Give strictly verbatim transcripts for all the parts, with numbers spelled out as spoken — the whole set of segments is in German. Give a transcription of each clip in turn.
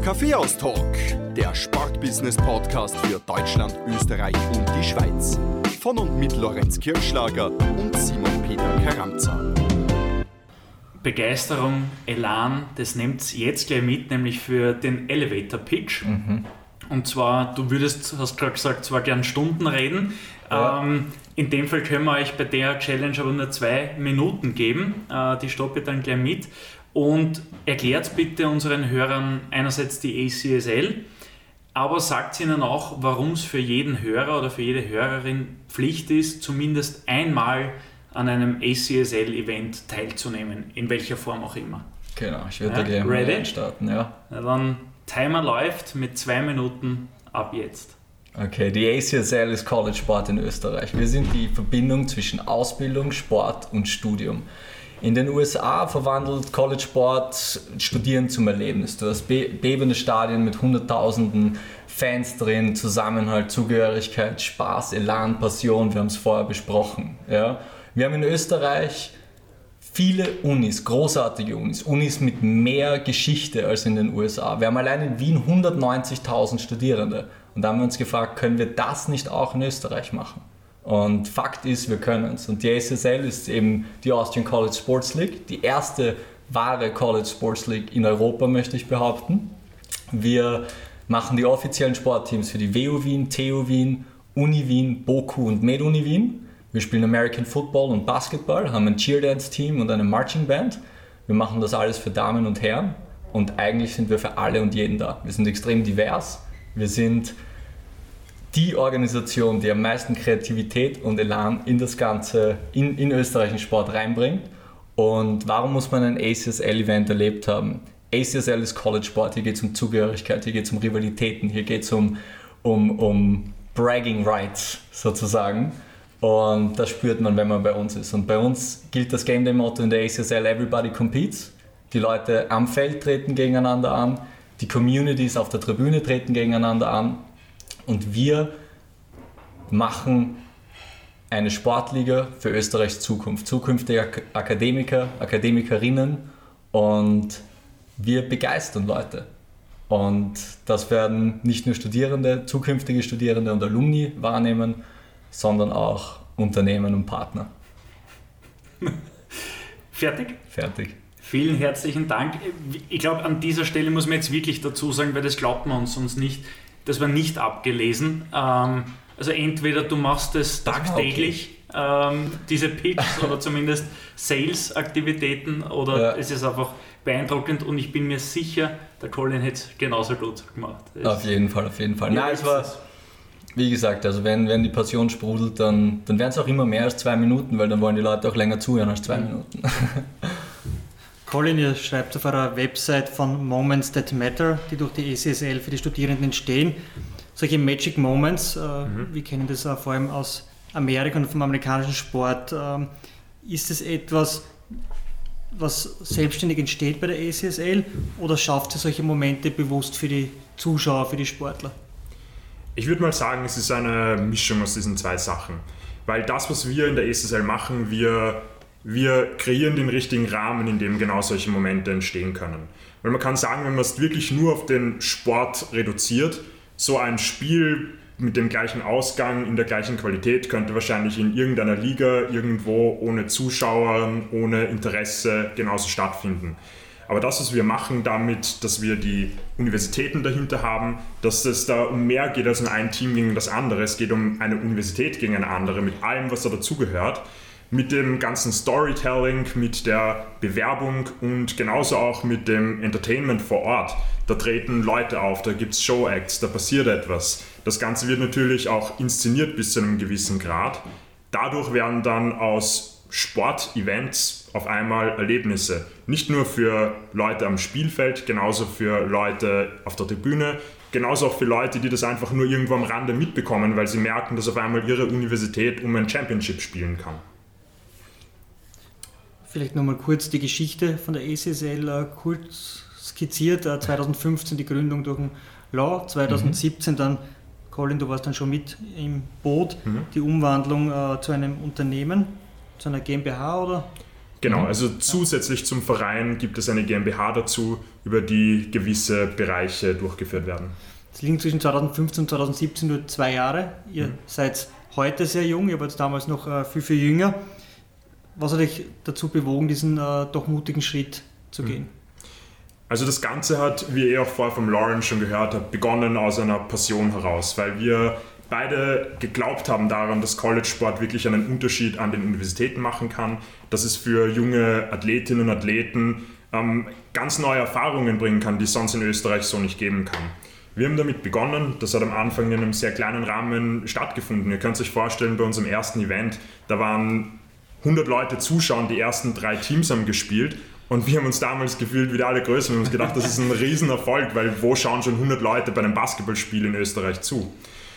Kaffeehaus-Talk, der Sportbusiness-Podcast für Deutschland, Österreich und die Schweiz. Von und mit Lorenz Kirschlager und Simon Peter Karamza. Begeisterung, Elan, das nehmt ihr jetzt gleich mit, nämlich für den Elevator Pitch. Mhm. Und zwar, du würdest, hast gerade gesagt, zwar gern Stunden reden. Ja. Ähm, in dem Fall können wir euch bei der Challenge aber nur zwei Minuten geben. Äh, die stoppe ich dann gleich mit. Und erklärt bitte unseren Hörern einerseits die A C S L, aber sagt ihnen auch, warum es für jeden Hörer oder für jede Hörerin Pflicht ist, zumindest einmal an einem A C S L-Event teilzunehmen, in welcher Form auch immer. Genau, ich würde ja, da gerne mal starten. Ja. Na dann, Timer läuft mit zwei Minuten ab jetzt. Okay, die A C S L ist College Sport in Österreich. Wir sind die Verbindung zwischen Ausbildung, Sport und Studium. In den U S A verwandelt College Sport Studieren zum Erlebnis. Du hast be- bebende Stadien mit hunderttausenden Fans drin, Zusammenhalt, Zugehörigkeit, Spaß, Elan, Passion, wir haben es vorher besprochen. Ja? Wir haben in Österreich viele Unis, großartige Unis, Unis mit mehr Geschichte als in den U S A. Wir haben allein in Wien hundertneunzigtausend Studierende. Und da haben wir uns gefragt, können wir das nicht auch in Österreich machen? Und Fakt ist, wir können es. Und die A C S L ist eben die Austrian College Sports League, die erste wahre College Sports League in Europa, möchte ich behaupten. Wir machen die offiziellen Sportteams für die W U Wien, T U Wien, Uni Wien, BOKU und MedUni Wien. Wir spielen American Football und Basketball, haben ein Cheerdance-Team und eine Marching Band. Wir machen das alles für Damen und Herren und eigentlich sind wir für alle und jeden da. Wir sind extrem divers. Wir sind die Organisation, die am meisten Kreativität und Elan in das Ganze, in, in österreichischen Sport reinbringt. Und warum muss man ein A C S L-Event erlebt haben? A C S L ist College-Sport, hier geht es um Zugehörigkeit, hier geht es um Rivalitäten, hier geht es um, um, um Bragging Rights sozusagen. Und das spürt man, wenn man bei uns ist. Und bei uns gilt das Game Day Motto in der A C S L, Everybody Competes. Die Leute am Feld treten gegeneinander an, die Communities auf der Tribüne treten gegeneinander an. Und wir machen eine Sportliga für Österreichs Zukunft. Zukünftige Ak- Akademiker, Akademikerinnen und wir begeistern Leute. Und das werden nicht nur Studierende, zukünftige Studierende und Alumni wahrnehmen, sondern auch Unternehmen und Partner. Fertig? Fertig. Vielen herzlichen Dank. Ich glaube, an dieser Stelle muss man jetzt wirklich dazu sagen, weil das glaubt man uns sonst nicht, das war nicht abgelesen. Ähm, also entweder du machst es tagtäglich, okay. ähm, diese Pitches oder zumindest Sales-Aktivitäten oder ja. Es ist einfach beeindruckend und ich bin mir sicher, der Colin hätte es genauso gut gemacht. Es auf jeden Fall, auf jeden Fall. Nein, es war, wie gesagt, also wenn, wenn die Passion sprudelt, dann, dann werden es auch immer mehr als zwei Minuten, weil dann wollen die Leute auch länger zuhören als zwei Minuten. Colin, ihr schreibt auf eurer Website von Moments That Matter, die durch die A C S L für die Studierenden entstehen. Solche Magic Moments, äh, mhm. wir kennen das auch vor allem aus Amerika und vom amerikanischen Sport. Äh, ist es etwas, was selbstständig entsteht bei der A C S L oder schafft ihr solche Momente bewusst für die Zuschauer, für die Sportler? Ich würde mal sagen, es ist eine Mischung aus diesen zwei Sachen. Weil das, was wir in der A C S L machen, wir Wir kreieren den richtigen Rahmen, in dem genau solche Momente entstehen können. Weil man kann sagen, wenn man es wirklich nur auf den Sport reduziert, so ein Spiel mit dem gleichen Ausgang, in der gleichen Qualität, könnte wahrscheinlich in irgendeiner Liga, irgendwo ohne Zuschauer, ohne Interesse genauso stattfinden. Aber das, was wir machen damit, dass wir die Universitäten dahinter haben, dass es da um mehr geht als nur ein Team gegen das andere, es geht um eine Universität gegen eine andere, mit allem, was da dazugehört, mit dem ganzen Storytelling, mit der Bewerbung und genauso auch mit dem Entertainment vor Ort. Da treten Leute auf, da gibt es Show-Acts, da passiert etwas. Das Ganze wird natürlich auch inszeniert bis zu einem gewissen Grad. Dadurch werden dann aus Sportevents auf einmal Erlebnisse. Nicht nur für Leute am Spielfeld, genauso für Leute auf der Tribüne, genauso auch für Leute, die das einfach nur irgendwo am Rande mitbekommen, weil sie merken, dass auf einmal ihre Universität um ein Championship spielen kann. Vielleicht nochmal kurz die Geschichte von der A C S L uh, kurz skizziert. Uh, zweitausendfünfzehn die Gründung durch den Law, zweitausendsiebzehn mhm. dann, Colin, du warst dann schon mit im Boot, mhm. die Umwandlung uh, zu einem Unternehmen, zu einer GmbH oder? Genau, also zusätzlich zum Verein gibt es eine GmbH dazu, über die gewisse Bereiche durchgeführt werden. Es liegen zwischen zweitausendfünfzehn und zweitausendsiebzehn nur zwei Jahre. Ihr mhm. seid heute sehr jung, ihr wart damals noch äh, viel, viel jünger. Was hat euch dazu bewogen, diesen äh, doch mutigen Schritt zu mhm. gehen? Also das Ganze hat, wie ihr auch vorher vom Lauren schon gehört habt, begonnen aus einer Passion heraus, weil wir beide geglaubt haben daran, dass College-Sport wirklich einen Unterschied an den Universitäten machen kann, dass es für junge Athletinnen und Athleten ähm, ganz neue Erfahrungen bringen kann, die es sonst in Österreich so nicht geben kann. Wir haben damit begonnen, das hat am Anfang in einem sehr kleinen Rahmen stattgefunden. Ihr könnt euch vorstellen, bei unserem ersten Event, da waren hundert Leute zuschauen, die ersten drei Teams haben gespielt und wir haben uns damals gefühlt wie der Allergrößten. Wir haben uns gedacht, das ist ein Riesenerfolg, weil wo schauen schon hundert Leute bei einem Basketballspiel in Österreich zu?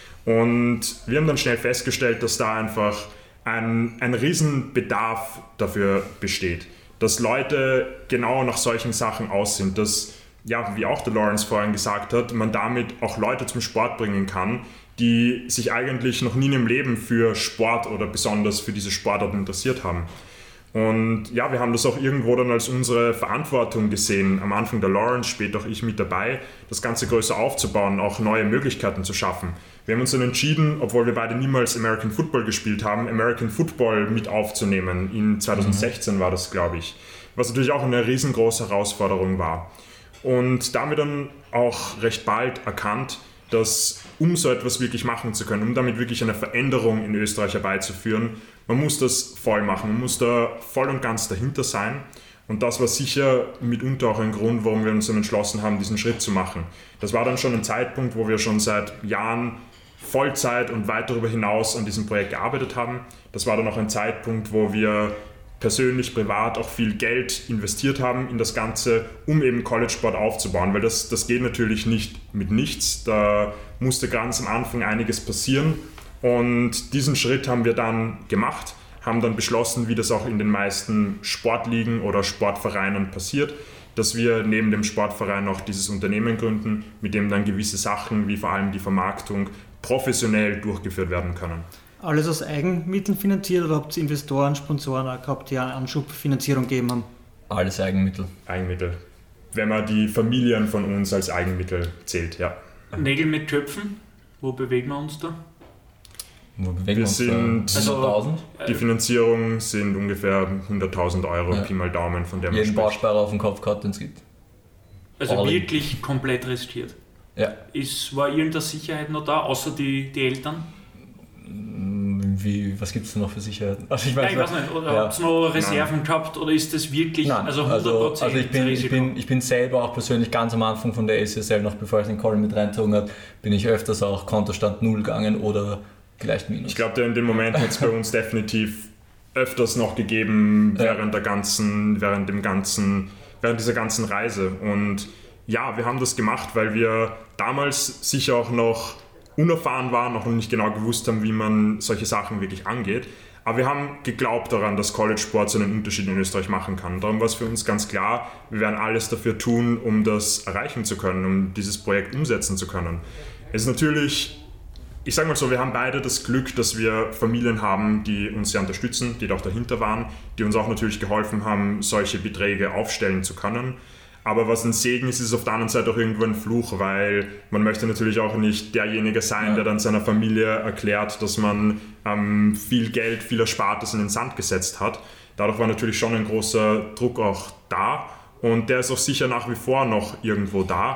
Und wir haben dann schnell festgestellt, dass da einfach ein, ein Riesenbedarf dafür besteht, dass Leute genau nach solchen Sachen aus sind, dass, ja, wie auch der Lawrence vorhin gesagt hat, man damit auch Leute zum Sport bringen kann, die sich eigentlich noch nie im Leben für Sport oder besonders für diese Sportart interessiert haben. Und ja, wir haben das auch irgendwo dann als unsere Verantwortung gesehen, am Anfang der Lawrence, später auch ich mit dabei, das Ganze größer aufzubauen, auch neue Möglichkeiten zu schaffen. Wir haben uns dann entschieden, obwohl wir beide niemals American Football gespielt haben, American Football mit aufzunehmen. In zweitausendsechzehn mhm. war das, glaube ich, was natürlich auch eine riesengroße Herausforderung war. Und da haben wir dann auch recht bald erkannt, dass um so etwas wirklich machen zu können, um damit wirklich eine Veränderung in Österreich herbeizuführen, man muss das voll machen, man muss da voll und ganz dahinter sein. Und das war sicher mitunter auch ein Grund, warum wir uns dann entschlossen haben, diesen Schritt zu machen. Das war dann schon ein Zeitpunkt, wo wir schon seit Jahren Vollzeit und weit darüber hinaus an diesem Projekt gearbeitet haben. Das war dann auch ein Zeitpunkt, wo wir persönlich, privat auch viel Geld investiert haben in das Ganze, um eben College-Sport aufzubauen, weil das, das geht natürlich nicht mit nichts. Da musste ganz am Anfang einiges passieren und diesen Schritt haben wir dann gemacht, haben dann beschlossen, wie das auch in den meisten Sportligen oder Sportvereinen passiert, dass wir neben dem Sportverein noch dieses Unternehmen gründen, mit dem dann gewisse Sachen, wie vor allem die Vermarktung, professionell durchgeführt werden können. Alles aus Eigenmitteln finanziert oder habt ihr Investoren, Sponsoren gehabt, die eine Anschubfinanzierung gegeben haben? Alles Eigenmittel. Eigenmittel. Wenn man die Familien von uns als Eigenmittel zählt, ja. Nägel mit Köpfen, wo bewegen wir uns da? Wo bewegen wir, wir uns sind da? hunderttausend? Die Finanzierung sind ungefähr hunderttausend Euro, ja. Pi mal Daumen, von der man jeden Bausparer auf den Kopf gehabt, den es gibt. Also All wirklich in. komplett riskiert. Ja. Ist, war irgendeine Sicherheit noch da, außer die, die Eltern? Wie, was gibt es denn noch für Sicherheiten? Also ich, weiß, ich weiß nicht, oder ja. habt ihr noch Reserven Nein. gehabt oder ist das wirklich Nein. also hundert Prozent also, also ich, bin, ich, bin, ich bin selber auch persönlich ganz am Anfang von der A C S L, noch bevor ich den Colin mit reingezogen habe, bin ich öfters auch Kontostand null gegangen oder gleich minus. Ich glaube, in dem Moment hat es bei uns definitiv öfters noch gegeben ja. während der ganzen, während dem ganzen, während dieser ganzen Reise. Und ja, wir haben das gemacht, weil wir damals sicher auch noch unerfahren waren, noch nicht genau gewusst haben, wie man solche Sachen wirklich angeht. Aber wir haben geglaubt daran, dass College-Sport so einen Unterschied in Österreich machen kann. Darum war es für uns ganz klar, wir werden alles dafür tun, um das erreichen zu können, um dieses Projekt umsetzen zu können. Es ist natürlich, ich sage mal so, wir haben beide das Glück, dass wir Familien haben, die uns sehr unterstützen, die da auch dahinter waren, die uns auch natürlich geholfen haben, solche Beträge aufstellen zu können. Aber was ein Segen ist, ist auf der anderen Seite auch irgendwo ein Fluch, weil man möchte natürlich auch nicht derjenige sein, ja. der dann seiner Familie erklärt, dass man ähm, viel Geld, viel Erspartes in den Sand gesetzt hat. Dadurch war natürlich schon ein großer Druck auch da und der ist auch sicher nach wie vor noch irgendwo da.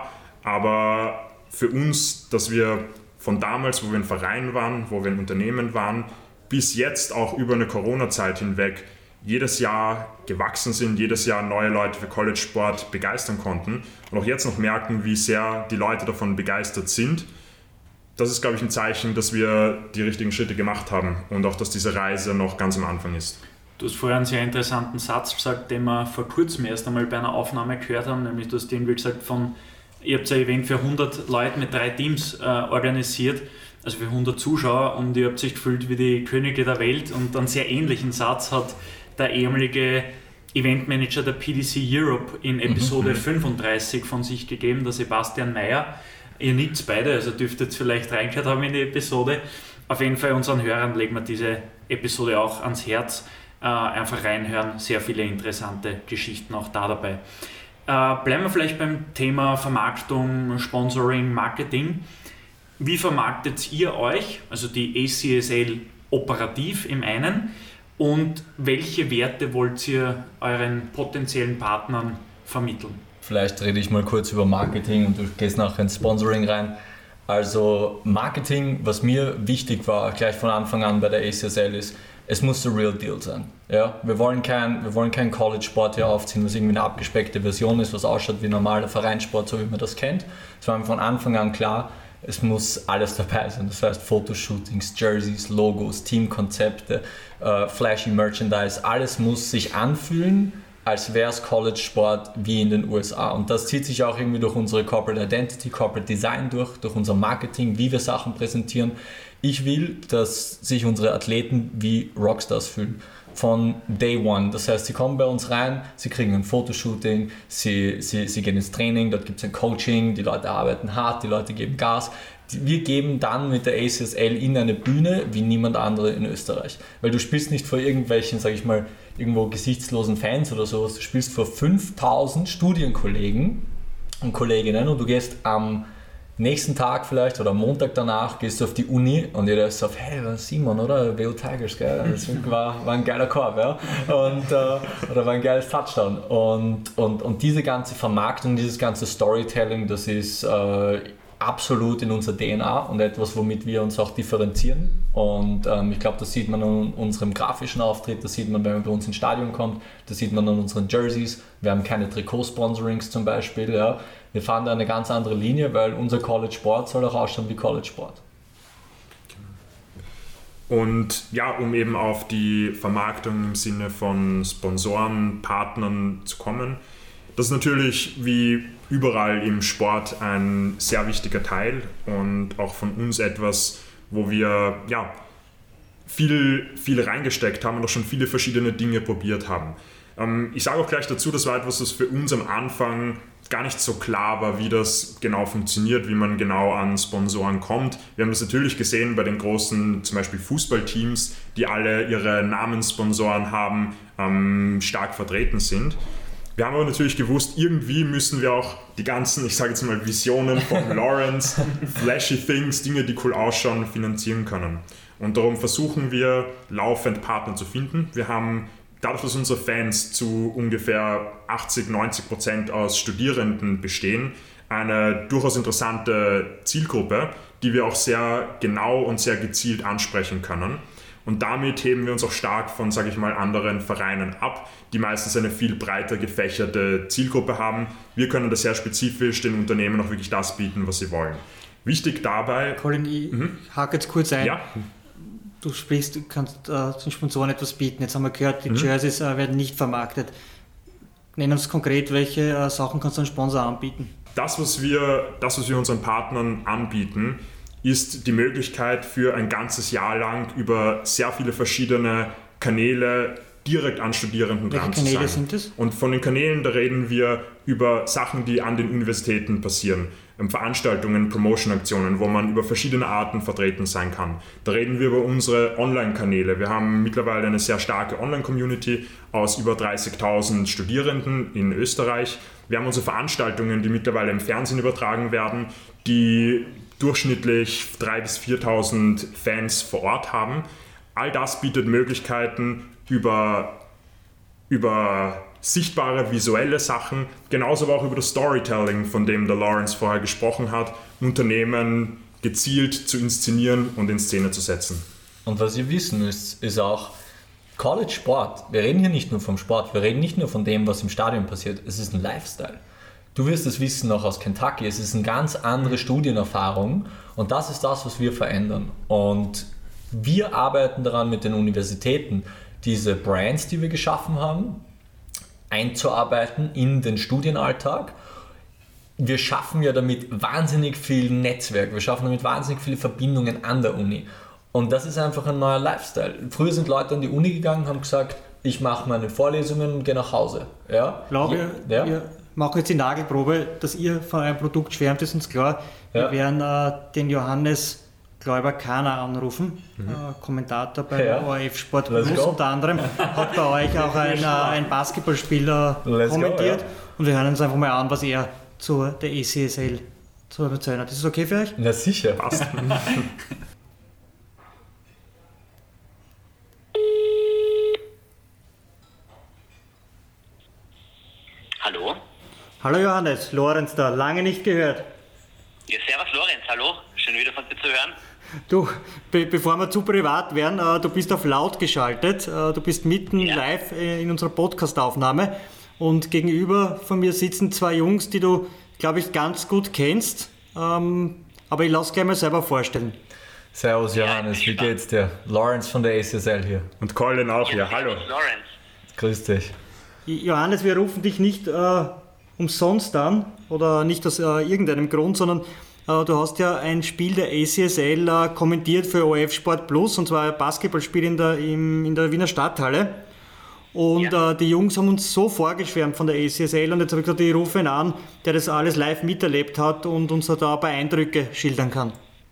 Aber für uns, dass wir von damals, wo wir ein Verein waren, wo wir ein Unternehmen waren, bis jetzt auch über eine Corona-Zeit hinweg jedes Jahr gewachsen sind, jedes Jahr neue Leute für College-Sport begeistern konnten und auch jetzt noch merken, wie sehr die Leute davon begeistert sind. Das ist, glaube ich, ein Zeichen, dass wir die richtigen Schritte gemacht haben und auch, dass diese Reise noch ganz am Anfang ist. Du hast vorher einen sehr interessanten Satz gesagt, den wir vor kurzem erst einmal bei einer Aufnahme gehört haben, nämlich du hast irgendwie gesagt, von, ihr habt ein Event für hundert Leute mit drei Teams äh, organisiert, also für hundert Zuschauer und ihr habt sich gefühlt wie die Könige der Welt und einen sehr ähnlichen Satz hat der ehemalige Eventmanager der P D C Europe in Episode mhm. fünfunddreißig von sich gegeben, der Sebastian Mayer. Ihr nickt beide, also dürftet vielleicht reingehört haben in die Episode. Auf jeden Fall unseren Hörern legen wir diese Episode auch ans Herz. äh, einfach reinhören. Sehr viele interessante Geschichten auch da dabei. Äh, bleiben wir vielleicht beim Thema Vermarktung, Sponsoring, Marketing. Wie vermarktet ihr euch, also die A C S L operativ im einen, und welche Werte wollt ihr euren potenziellen Partnern vermitteln? Vielleicht rede ich mal kurz über Marketing und du gehst nachher ins Sponsoring rein. Also Marketing, was mir wichtig war, gleich von Anfang an bei der A C S L ist, es muss the real deal sein. Ja? Wir wollen kein, wir wollen kein College-Sport hier aufziehen, was irgendwie eine abgespeckte Version ist, was ausschaut wie normaler Vereinssport, so wie man das kennt. Es war mir von Anfang an klar, es muss alles dabei sein. Das heißt Fotoshootings, Jerseys, Logos, Teamkonzepte, äh, flashy Merchandise, alles muss sich anfühlen, als wäre es College-Sport wie in den U S A. Und das zieht sich auch irgendwie durch unsere Corporate Identity, Corporate Design durch, durch unser Marketing, wie wir Sachen präsentieren. Ich will, dass sich unsere Athleten wie Rockstars fühlen. Von Day One. Das heißt, sie kommen bei uns rein, sie kriegen ein Fotoshooting, sie, sie, sie gehen ins Training, dort gibt es ein Coaching, die Leute arbeiten hart, die Leute geben Gas. Wir geben dann mit der A C S L in eine Bühne wie niemand andere in Österreich. Weil du spielst nicht vor irgendwelchen, sag ich mal, irgendwo gesichtslosen Fans oder sowas, du spielst vor fünftausend Studienkollegen und Kolleginnen und du gehst am nächsten Tag vielleicht oder am Montag danach gehst du auf die Uni und jeder ist so, hey, Simon, oder? W O Tigers, gell? Das war, war ein geiler Korb, ja? Und, äh, oder war ein geiles Touchdown. Und, und, und diese ganze Vermarktung, dieses ganze Storytelling, das ist äh, absolut in unserer D N A und etwas, womit wir uns auch differenzieren. Und ähm, ich glaube, das sieht man an unserem grafischen Auftritt, das sieht man, wenn man bei uns ins Stadion kommt, das sieht man an unseren Jerseys. Wir haben keine Trikotsponsorings zum Beispiel, ja. Wir fahren da eine ganz andere Linie, weil unser College-Sport soll auch ausschauen wie College-Sport. Und ja, um eben auf die Vermarktung im Sinne von Sponsoren, Partnern zu kommen, das ist natürlich wie überall im Sport ein sehr wichtiger Teil und auch von uns etwas, wo wir ja, viel, viel reingesteckt haben und auch schon viele verschiedene Dinge probiert haben. Ähm, ich sage auch gleich dazu, das war etwas, was für uns am Anfang gar nicht so klar war, wie das genau funktioniert, wie man genau an Sponsoren kommt. Wir haben das natürlich gesehen bei den großen, zum Beispiel Fußballteams, die alle ihre Namenssponsoren haben, ähm, stark vertreten sind. Wir haben aber natürlich gewusst, irgendwie müssen wir auch die ganzen, ich sage jetzt mal, Visionen von Lawrence, flashy Things, Dinge, die cool ausschauen, finanzieren können. Und darum versuchen wir, laufend Partner zu finden. Wir haben dadurch, dass unsere Fans zu ungefähr achtzig, neunzig Prozent aus Studierenden bestehen, eine durchaus interessante Zielgruppe, die wir auch sehr genau und sehr gezielt ansprechen können. Und damit heben wir uns auch stark von, sage ich mal, anderen Vereinen ab, die meistens eine viel breiter gefächerte Zielgruppe haben. Wir können da sehr spezifisch den Unternehmen auch wirklich das bieten, was sie wollen. Wichtig dabei... Colin, ich mhm. hake jetzt kurz ein. Ja. Du sprichst, du kannst äh, den Sponsoren etwas bieten. Jetzt haben wir gehört, die mhm. Jerseys äh, werden nicht vermarktet. Nenn uns konkret, welche äh, Sachen kannst du einem Sponsor anbieten? Das, was wir, das, was wir unseren Partnern anbieten, ist die Möglichkeit für ein ganzes Jahr lang über sehr viele verschiedene Kanäle direkt an Studierenden Welche dran zu Kanäle sein. sind das? Und von den Kanälen, da reden wir über Sachen, die an den Universitäten passieren. Veranstaltungen, Promotion-Aktionen, wo man über verschiedene Arten vertreten sein kann. Da reden wir über unsere Online-Kanäle. Wir haben mittlerweile eine sehr starke Online-Community aus über dreißigtausend Studierenden in Österreich. Wir haben unsere Veranstaltungen, die mittlerweile im Fernsehen übertragen werden, die durchschnittlich dreitausend bis viertausend Fans vor Ort haben. All das bietet Möglichkeiten über, über sichtbare visuelle Sachen, genauso aber auch über das Storytelling, von dem der Lawrence vorher gesprochen hat, Unternehmen gezielt zu inszenieren und in Szene zu setzen. Und was ihr wissen müsst, ist auch College-Sport. Wir reden hier nicht nur vom Sport, wir reden nicht nur von dem, was im Stadion passiert. Es ist ein Lifestyle. Du wirst es wissen noch aus Kentucky, es ist eine ganz andere Studienerfahrung und das ist das, was wir verändern. Und wir arbeiten daran mit den Universitäten, diese Brands, die wir geschaffen haben, einzuarbeiten in den Studienalltag. Wir schaffen ja damit wahnsinnig viel Netzwerk, wir schaffen damit wahnsinnig viele Verbindungen an der Uni. Und das ist einfach ein neuer Lifestyle. Früher sind Leute an die Uni gegangen und haben gesagt, ich mache meine Vorlesungen und gehe nach Hause. Ja? Ich glaube, ja. wir machen jetzt die Nagelprobe, dass ihr von einem Produkt schwärmt, ist uns klar. Wir ja. werden äh, den Johannes Gläuber Kahner anrufen, mhm. äh, Kommentator bei ja. O R F Sport Plus unter anderem, hat bei euch auch ein, äh, ein Basketballspieler Let's kommentiert go, ja. und wir hören uns einfach mal an, was er zu der E C S L zu erzählen hat. Ist das okay für euch? Na sicher. Passt. Hallo? Hallo Johannes, Lorenz da, lange nicht gehört. Ja, servus Lorenz, hallo, schön wieder von dir zu hören. Du, be- bevor wir zu privat werden, äh, du bist auf laut geschaltet, äh, du bist mitten ja. live äh, in unserer Podcast-Aufnahme und gegenüber von mir sitzen zwei Jungs, die du, glaube ich, ganz gut kennst, ähm, aber ich lass gleich mal selber vorstellen. Servus Johannes, ja, wie geht's dir? Lorenz von der E C S L hier. Und Colin auch hier, ja, hallo. Lorenz. Grüß dich. Johannes, wir rufen dich nicht äh, umsonst an oder nicht aus äh, irgendeinem Grund, sondern äh, du hast ja ein Spiel der E C S L äh, kommentiert für O R F Sport Plus, und zwar ein Basketballspiel in der, im, in der Wiener Stadthalle. Und ja. äh, die Jungs haben uns so vorgeschwärmt von der E C S L und jetzt habe ich gesagt, ich rufe ihn an, der das alles live miterlebt hat und uns da ein paar Eindrücke schildern kann.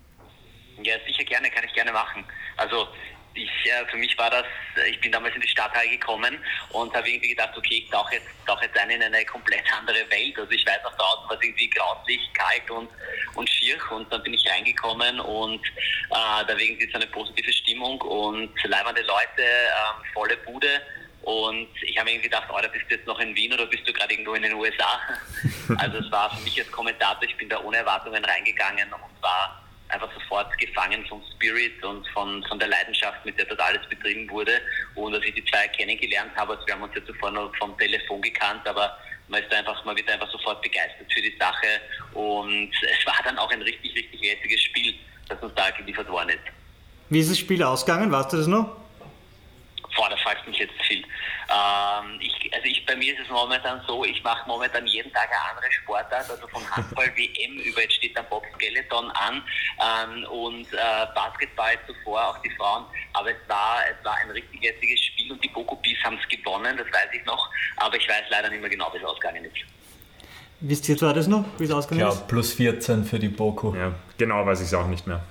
Ja, sicher gerne, kann ich gerne machen. Also ich, äh, für mich war das, ich bin damals in die Stadthalle gekommen und habe irgendwie gedacht, okay, ich tauche jetzt, tauche jetzt ein in eine komplett andere Welt. Also ich weiß, nach draußen war es irgendwie grauslich, kalt und, und schier, und dann bin ich reingekommen und äh, da war irgendwie so eine positive Stimmung und leibende Leute, äh, volle Bude. Und ich habe mir gedacht, oh, da bist du jetzt noch in Wien oder bist du gerade irgendwo in den U S A? Also es war für mich als Kommentator, ich bin da ohne Erwartungen reingegangen und war einfach sofort gefangen vom Spirit und von, von der Leidenschaft, mit der das alles betrieben wurde. Und als ich die zwei kennengelernt habe, also wir haben uns ja zuvor noch vom Telefon gekannt, aber man ist einfach, man wird einfach sofort begeistert für die Sache. Und es war dann auch ein richtig, richtig lässiges Spiel, das uns da geliefert worden ist. Wie ist das Spiel ausgegangen? Weißt du das noch? Boah, da fragst du mich jetzt viel. Ähm, ich, also ich, bei mir ist es momentan so, ich mache momentan jeden Tag eine andere Sportart, also von Handball-W M über, jetzt steht dann Bob-Skeleton an ähm, und äh, Basketball zuvor, auch die Frauen, aber es war, es war ein richtig lässiges Spiel und die Bokubis haben es gewonnen, das weiß ich noch, aber ich weiß leider nicht mehr genau, wie es ausgegangen ist. Wisst ihr zwar das noch, wie es ausgegangen ist? Ja, plus vierzehn für die Boku. Ja, genau weiß ich es auch nicht mehr.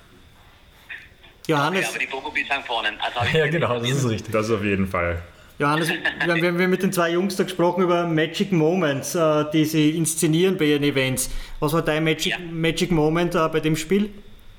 Johannes. Ja, aber die Bokubis haben gewonnen. Also ja, genau, das ist richtig. Das auf jeden Fall. Johannes, wir haben, wir haben mit den zwei Jungs da gesprochen über Magic Moments, äh, die sie inszenieren bei ihren Events. Was war dein Magic, ja. Magic Moment äh, bei dem Spiel?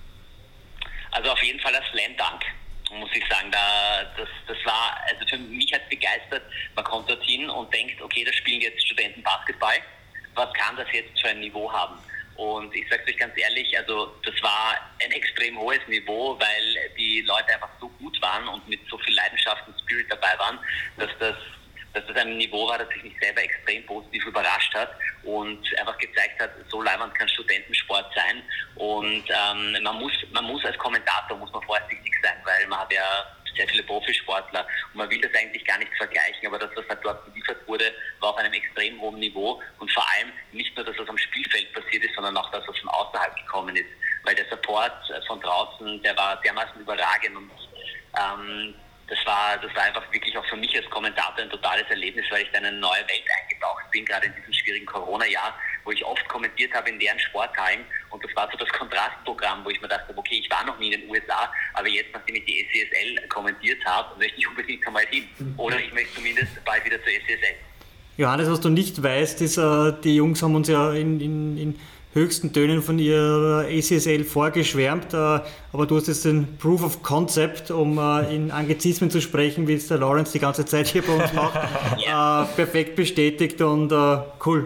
Also auf jeden Fall der Slam Dunk, muss ich sagen. Da, das, das war, also für mich hat es begeistert, man kommt dorthin und denkt, okay, da spielen jetzt Studenten Basketball. Was kann das jetzt für ein Niveau haben? Und ich sage euch ganz ehrlich, also das war ein extrem hohes Niveau, weil die Leute einfach so gut waren und mit so viel Leidenschaft und Spirit dabei waren, dass das, dass das ein Niveau war, das sich mich selber extrem positiv überrascht hat und einfach gezeigt hat, so leibend kann Studentensport sein. Und ähm, man muss, man muss als Kommentator muss man vorsichtig sein, weil man hat ja sehr viele Profisportler und man will das eigentlich gar nicht vergleichen, aber das, was halt dort geliefert wurde, war auf einem extrem hohen Niveau und vor allem nicht nur das, was am Spielfeld passiert ist, sondern auch das, was von außerhalb gekommen ist, weil der Support von draußen, der war dermaßen überragend und ähm, das war, das war einfach wirklich auch für mich als Kommentator ein totales Erlebnis, weil ich da in eine neue Welt eingetaucht bin, gerade in diesem schwierigen Corona-Jahr, wo ich oft kommentiert habe in deren Sporthallen und das war so das Kontrastprogramm, wo ich mir dachte, okay, ich war noch nie in den U S A, aber jetzt, nachdem ich die E C S L kommentiert habe, möchte ich unbedingt einmal hin oder ich möchte zumindest bald wieder zur E C S L. Johannes, was du nicht weißt, ist, äh, die Jungs haben uns ja in, in, in höchsten Tönen von ihrer E C S L vorgeschwärmt, äh, aber du hast jetzt den Proof of Concept, um äh, in Anglizismen zu sprechen, wie es der Lawrence die ganze Zeit hier bei uns macht, ja. äh, perfekt bestätigt und äh, cool.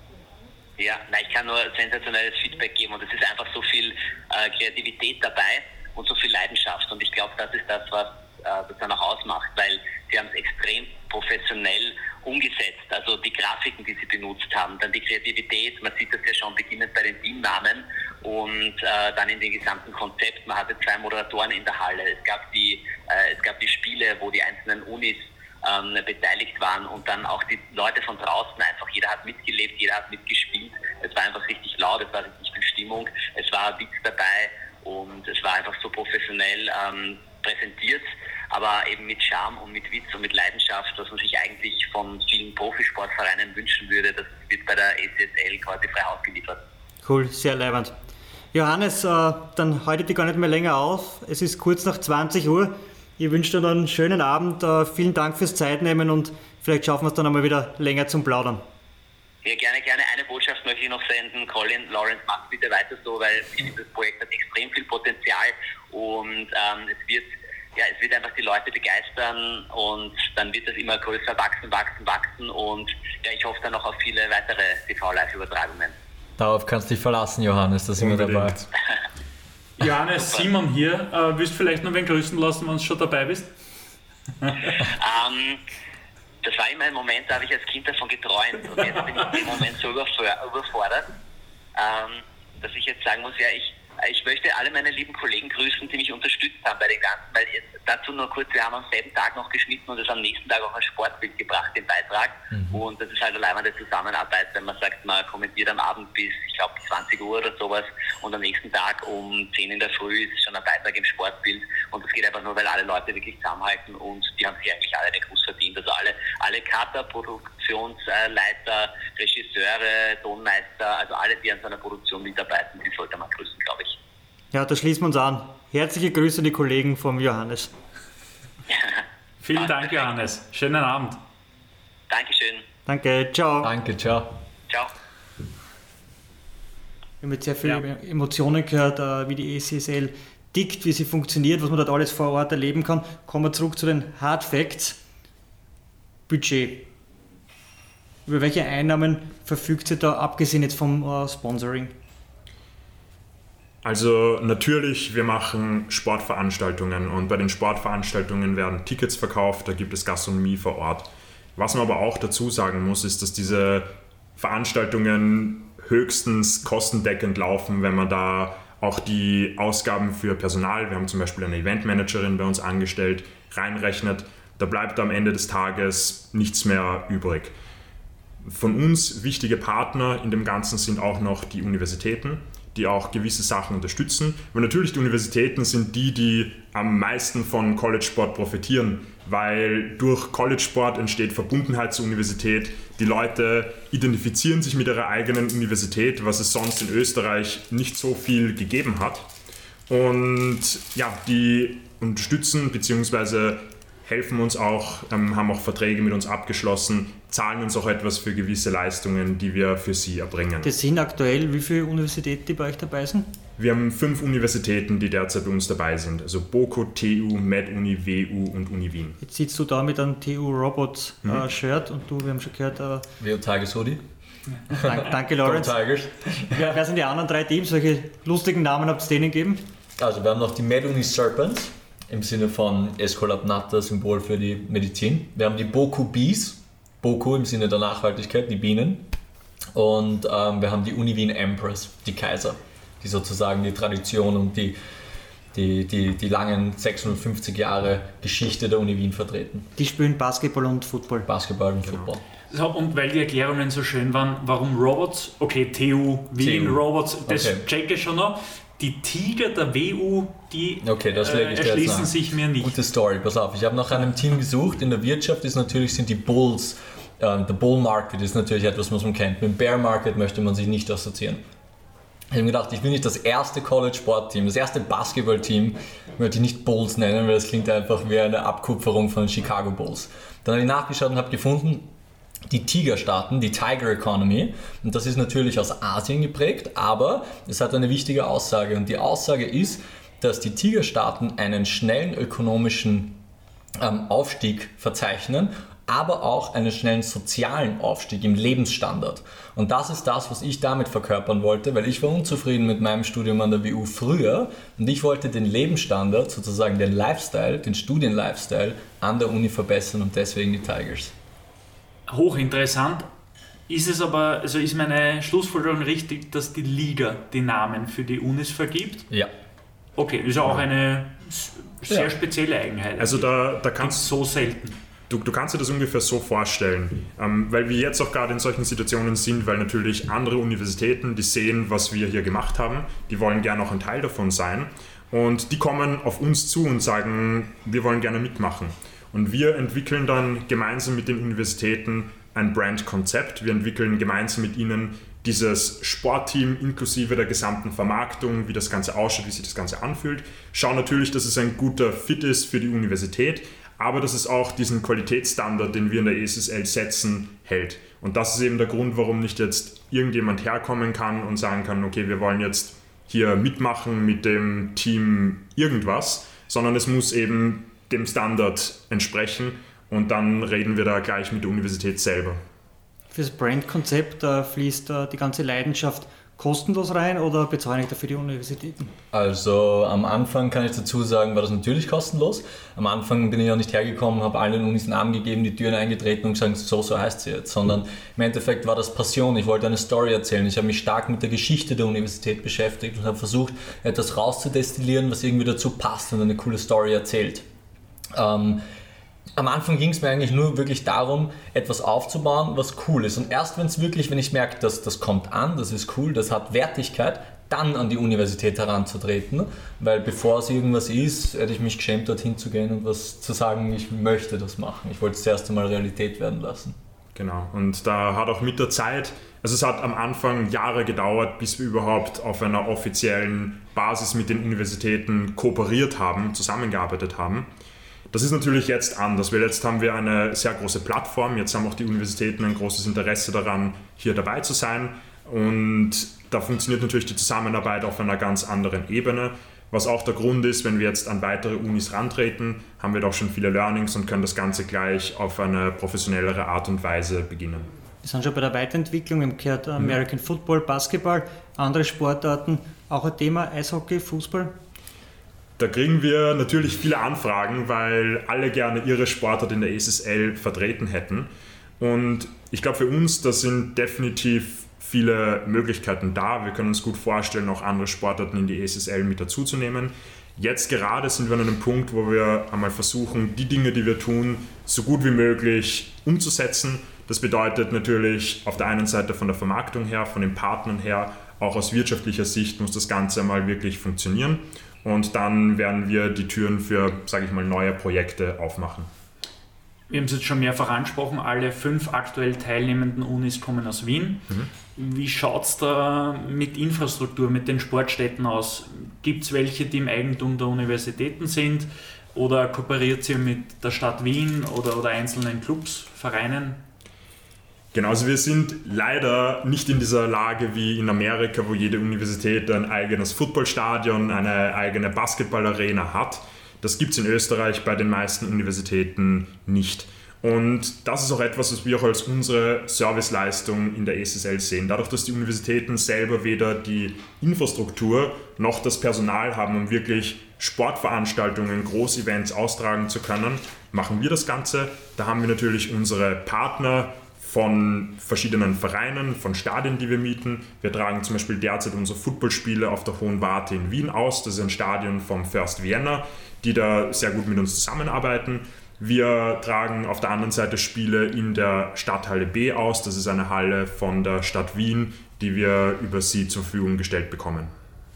Ja, na, ich kann nur sensationelles Feedback geben und es ist einfach so viel äh, Kreativität dabei und so viel Leidenschaft und ich glaube, das ist das, was äh, das dann auch ausmacht, weil sie haben es extrem professionell umgesetzt, also die Grafiken, die sie benutzt haben, dann die Kreativität, man sieht das ja schon beginnend bei den Teamnamen und äh, dann in dem gesamten Konzept, man hatte zwei Moderatoren in der Halle, es gab die, äh, es gab die Spiele, wo die einzelnen Unis ähm, beteiligt waren und dann auch die Leute von draußen einfach, jeder hat mitgelebt, jeder hat mitgespielt, es war einfach richtig laut, es war richtig viel Stimmung, es war Witz dabei und es war einfach so professionell ähm, präsentiert, aber eben mit Charme und mit Witz und mit Leidenschaft, was man sich eigentlich von vielen Profisportvereinen wünschen würde, das wird bei der E C S L quasi frei ausgeliefert. Cool, sehr leibend. Johannes, äh, dann halte ich dich gar nicht mehr länger auf. Es ist kurz nach zwanzig Uhr. Ich wünsche dir noch einen schönen Abend. Äh, vielen Dank fürs Zeitnehmen und vielleicht schaffen wir es dann einmal wieder länger zum Plaudern. Ja, gerne, gerne. Eine Botschaft möchte ich noch senden. Colin, Lawrence, macht bitte weiter so, weil ich finde, das Projekt hat extrem viel Potenzial und ähm, es wird ja, es wird einfach die Leute begeistern und dann wird das immer größer wachsen, wachsen, wachsen und ja, ich hoffe dann noch auf viele weitere T V-Live-Übertragungen. Darauf kannst du dich verlassen, Johannes, da sind wir dabei. Johannes, Simon hier. Äh, willst du vielleicht noch wen grüßen lassen, wenn du schon dabei bist? ähm, das war immer ein Moment, da habe ich als Kind davon geträumt und jetzt bin ich im Moment so überfordert, ähm, dass ich jetzt sagen muss, ja, ich Ich möchte alle meine lieben Kollegen grüßen, die mich unterstützt haben bei den Ganzen, weil jetzt, dazu nur kurz, wir haben am selben Tag noch geschnitten und es am nächsten Tag auch ein Sportbild gebracht, den Beitrag. Mhm. Und das ist halt allein eine Zusammenarbeit, wenn man sagt, man kommentiert am Abend bis, ich glaube, zwanzig Uhr oder sowas und am nächsten Tag um zehn in der Früh ist schon ein Beitrag im Sportbild und das geht einfach nur, weil alle Leute wirklich zusammenhalten und die haben sich eigentlich alle den Gruß verdient. Also alle, alle Cutter, Produktionsleiter, Regisseure, Tonmeister, also alle, die an so einer Produktion mitarbeiten, die sollte man grüßen, glaube ich. Ja, da schließen wir uns an. Herzliche Grüße an die Kollegen vom Johannes. Vielen Dank, Johannes. Schönen Abend. Dankeschön. Danke, ciao. Danke, ciao. Ciao. Wir haben jetzt sehr viele Ja. Emotionen gehört, wie die E C S L tickt, wie sie funktioniert, was man dort alles vor Ort erleben kann. Kommen wir zurück zu den Hard Facts. Budget. Über welche Einnahmen verfügt sie da, abgesehen jetzt vom uh, Sponsoring? Also natürlich, wir machen Sportveranstaltungen und bei den Sportveranstaltungen werden Tickets verkauft, da gibt es Gastronomie vor Ort. Was man aber auch dazu sagen muss, ist, dass diese Veranstaltungen höchstens kostendeckend laufen, wenn man da auch die Ausgaben für Personal, wir haben zum Beispiel eine Eventmanagerin bei uns angestellt, reinrechnet. Da bleibt am Ende des Tages nichts mehr übrig. Von uns wichtige Partner in dem Ganzen sind auch noch die Universitäten, die auch gewisse Sachen unterstützen. Und natürlich die Universitäten sind die, die am meisten von College-Sport profitieren, weil durch College-Sport entsteht Verbundenheit zur Universität. Die Leute identifizieren sich mit ihrer eigenen Universität, was es sonst in Österreich nicht so viel gegeben hat. Und ja, die unterstützen bzw. helfen uns auch, ähm, haben auch Verträge mit uns abgeschlossen, zahlen uns auch etwas für gewisse Leistungen, die wir für sie erbringen. Das sind aktuell wie viele Universitäten, die bei euch dabei sind? Wir haben fünf Universitäten, die derzeit bei uns dabei sind. Also BOKU, T U, MedUni, W U und Uni Wien. Jetzt sitzt du da mit einem T U Robots mhm. äh, Shirt und du, wir haben schon gehört... Äh, W U Tigers Hoodie. Danke, danke Lawrence. Tigers. Ja, wer sind die anderen drei Teams? Welche lustigen Namen habt ihr denen gegeben? Also wir haben noch die MedUni Serpents, im Sinne von Esculap Natter, Symbol für die Medizin. Wir haben die BOKU Bees, BOKU im Sinne der Nachhaltigkeit, die Bienen. Und ähm, wir haben die Uni Wien Empress, die Kaiser, die sozusagen die Tradition und die, die, die, die langen sechshundertfünfzig Jahre Geschichte der Uni Wien vertreten. Die spielen Basketball und Football. Basketball und genau. Football. So, und weil die Erklärungen so schön waren, warum Robots, okay, T U, Wien, T U. Robots, das Okay. checke ich schon noch. Die Tiger der W U, die Okay, das lege ich äh, dir jetzt erschließen nach. sich mir nicht. Gute Story, pass auf. Ich habe nach einem Team gesucht. In der Wirtschaft ist natürlich, sind die Bulls, äh, der Bull Market ist natürlich etwas, was man kennt. Mit dem Bear Market möchte man sich nicht assoziieren. Ich habe mir gedacht, ich will nicht das erste College-Sport-Team, das erste Basketball-Team, möchte ich nicht Bulls nennen, weil das klingt einfach wie eine Abkupferung von den Chicago Bulls. Dann habe ich nachgeschaut und habe gefunden, die Tigerstaaten, die Tiger Economy, und das ist natürlich aus Asien geprägt, aber es hat eine wichtige Aussage und die Aussage ist, dass die Tigerstaaten einen schnellen ökonomischen ähm, Aufstieg verzeichnen, aber auch einen schnellen sozialen Aufstieg im Lebensstandard. Und das ist das, was ich damit verkörpern wollte, weil ich war unzufrieden mit meinem Studium an der W U früher und ich wollte den Lebensstandard, sozusagen den Lifestyle, den Studien-Lifestyle an der Uni verbessern und deswegen die Tigers. Hochinteressant. Ist es aber, also ist meine Schlussfolgerung richtig, dass die Liga die Namen für die Unis vergibt? Ja. Okay, ist ja auch eine sehr Ja. spezielle Eigenheit. Also da, da Gibt's kannst so selten. Du, du kannst dir das ungefähr so vorstellen, ähm, weil wir jetzt auch gerade in solchen Situationen sind, weil natürlich andere Universitäten, die sehen, was wir hier gemacht haben, die wollen gerne auch ein Teil davon sein und die kommen auf uns zu und sagen, wir wollen gerne mitmachen. Und wir entwickeln dann gemeinsam mit den Universitäten ein Brandkonzept. Wir entwickeln gemeinsam mit ihnen dieses Sportteam inklusive der gesamten Vermarktung, wie das Ganze ausschaut, wie sich das Ganze anfühlt. Schauen natürlich, dass es ein guter Fit ist für die Universität, aber dass es auch diesen Qualitätsstandard, den wir in der E S S L setzen, hält. Und das ist eben der Grund, warum nicht jetzt irgendjemand herkommen kann und sagen kann, okay, wir wollen jetzt hier mitmachen mit dem Team irgendwas, sondern es muss eben dem Standard entsprechen und dann reden wir da gleich mit der Universität selber. Fürs Brandkonzept äh, fließt äh, die ganze Leidenschaft kostenlos rein oder bezahlen ich dafür die Universitäten? Also am Anfang kann ich dazu sagen, war das natürlich kostenlos. Am Anfang bin ich auch nicht hergekommen, habe allen Unis einen Namen gegeben, die Türen eingetreten und gesagt, so, so heißt sie jetzt. Sondern im Endeffekt war das Passion. Ich wollte eine Story erzählen. Ich habe mich stark mit der Geschichte der Universität beschäftigt und habe versucht, etwas rauszudestillieren, was irgendwie dazu passt und eine coole Story erzählt. Ähm, Am Anfang ging es mir eigentlich nur wirklich darum, etwas aufzubauen, was cool ist. Und erst wenn es wirklich, wenn ich merke, dass das kommt an, das ist cool, das hat Wertigkeit, dann an die Universität heranzutreten. Weil bevor es irgendwas ist, hätte ich mich geschämt, dorthin zu gehen und was zu sagen, ich möchte das machen. Ich wollte es zuerst einmal Realität werden lassen. Genau, und da hat auch mit der Zeit, also es hat am Anfang Jahre gedauert, bis wir überhaupt auf einer offiziellen Basis mit den Universitäten kooperiert haben, zusammengearbeitet haben. Das ist natürlich jetzt anders, weil jetzt haben wir eine sehr große Plattform, jetzt haben auch die Universitäten ein großes Interesse daran, hier dabei zu sein und da funktioniert natürlich die Zusammenarbeit auf einer ganz anderen Ebene, was auch der Grund ist, wenn wir jetzt an weitere Unis rantreten, haben wir doch schon viele Learnings und können das Ganze gleich auf eine professionellere Art und Weise beginnen. Wir sind schon bei der Weiterentwicklung, wir haben gehört American Football, Basketball, andere Sportarten, auch ein Thema Eishockey, Fußball? Da kriegen wir natürlich viele Anfragen, weil alle gerne ihre Sportart in der E S S L vertreten hätten. Und ich glaube für uns, da sind definitiv viele Möglichkeiten da. Wir können uns gut vorstellen, auch andere Sportarten in die E S S L mit dazuzunehmen. Jetzt gerade sind wir an einem Punkt, wo wir einmal versuchen, die Dinge, die wir tun, so gut wie möglich umzusetzen. Das bedeutet natürlich auf der einen Seite von der Vermarktung her, von den Partnern her, auch aus wirtschaftlicher Sicht muss das Ganze einmal wirklich funktionieren. Und dann werden wir die Türen für, sage ich mal, neue Projekte aufmachen. Wir haben es jetzt schon mehrfach angesprochen, alle fünf aktuell teilnehmenden Unis kommen aus Wien. Mhm. Wie schaut es da mit Infrastruktur, mit den Sportstätten aus? Gibt es welche, die im Eigentum der Universitäten sind? Oder kooperiert ihr mit der Stadt Wien oder, oder einzelnen Clubs, Vereinen? Genau, also wir sind leider nicht in dieser Lage wie in Amerika, wo jede Universität ein eigenes Footballstadion, eine eigene Basketballarena hat. Das gibt es in Österreich bei den meisten Universitäten nicht. Und das ist auch etwas, was wir auch als unsere Serviceleistung in der E S S L sehen. Dadurch, dass die Universitäten selber weder die Infrastruktur noch das Personal haben, um wirklich Sportveranstaltungen, Großevents austragen zu können, machen wir das Ganze. Da haben wir natürlich unsere Partner von verschiedenen Vereinen, von Stadien, die wir mieten. Wir tragen zum Beispiel derzeit unsere Footballspiele auf der Hohen Warte in Wien aus. Das ist ein Stadion vom First Vienna, die da sehr gut mit uns zusammenarbeiten. Wir tragen auf der anderen Seite Spiele in der Stadthalle B aus. Das ist eine Halle von der Stadt Wien, die wir über sie zur Verfügung gestellt bekommen.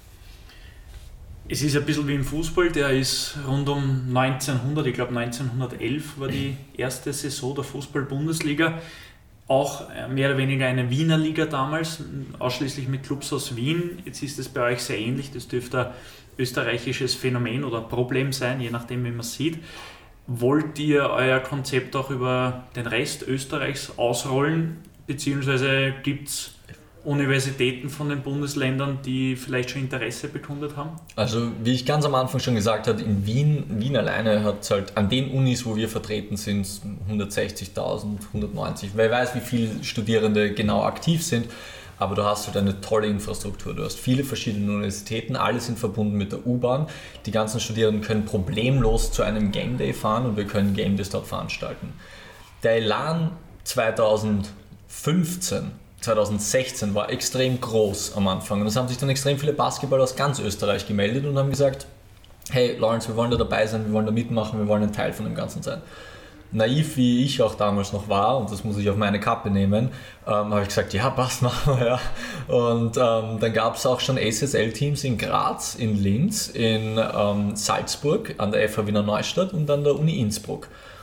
Es ist ein bisschen wie im Fußball, der ist rund um neunzehnhundert, ich glaube neunzehnhundertelf war die erste Saison der Fußball-Bundesliga. Auch mehr oder weniger eine Wiener Liga damals, ausschließlich mit Clubs aus Wien. Jetzt ist es bei euch sehr ähnlich, das dürfte ein österreichisches Phänomen oder Problem sein, je nachdem, wie man es sieht. Wollt ihr euer Konzept auch über den Rest Österreichs ausrollen, beziehungsweise gibt es Universitäten von den Bundesländern, die vielleicht schon Interesse bekundet haben? Also wie ich ganz am Anfang schon gesagt habe, in Wien, Wien alleine hat es halt an den Unis, wo wir vertreten sind, hundertsechzigtausend, hundertneunzig. Wer weiß, wie viele Studierende genau aktiv sind, aber du hast halt eine tolle Infrastruktur. Du hast viele verschiedene Universitäten, alle sind verbunden mit der U-Bahn. Die ganzen Studierenden können problemlos zu einem Game Day fahren und wir können Game Days dort veranstalten. Der Elan zweitausendfünfzehn, zweitausendsechzehn war extrem groß am Anfang und es haben sich dann extrem viele Basketballer aus ganz Österreich gemeldet und haben gesagt, hey Lawrence, wir wollen da dabei sein, wir wollen da mitmachen, wir wollen ein Teil von dem Ganzen sein. Naiv wie ich auch damals noch war, und das muss ich auf meine Kappe nehmen, ähm, habe ich gesagt, ja passt, machen wir, ja. Und ähm, dann gab es auch schon A S S L-Teams in Graz, in Linz, in ähm, Salzburg, an der F H Wiener Neustadt und an der Uni Innsbruck.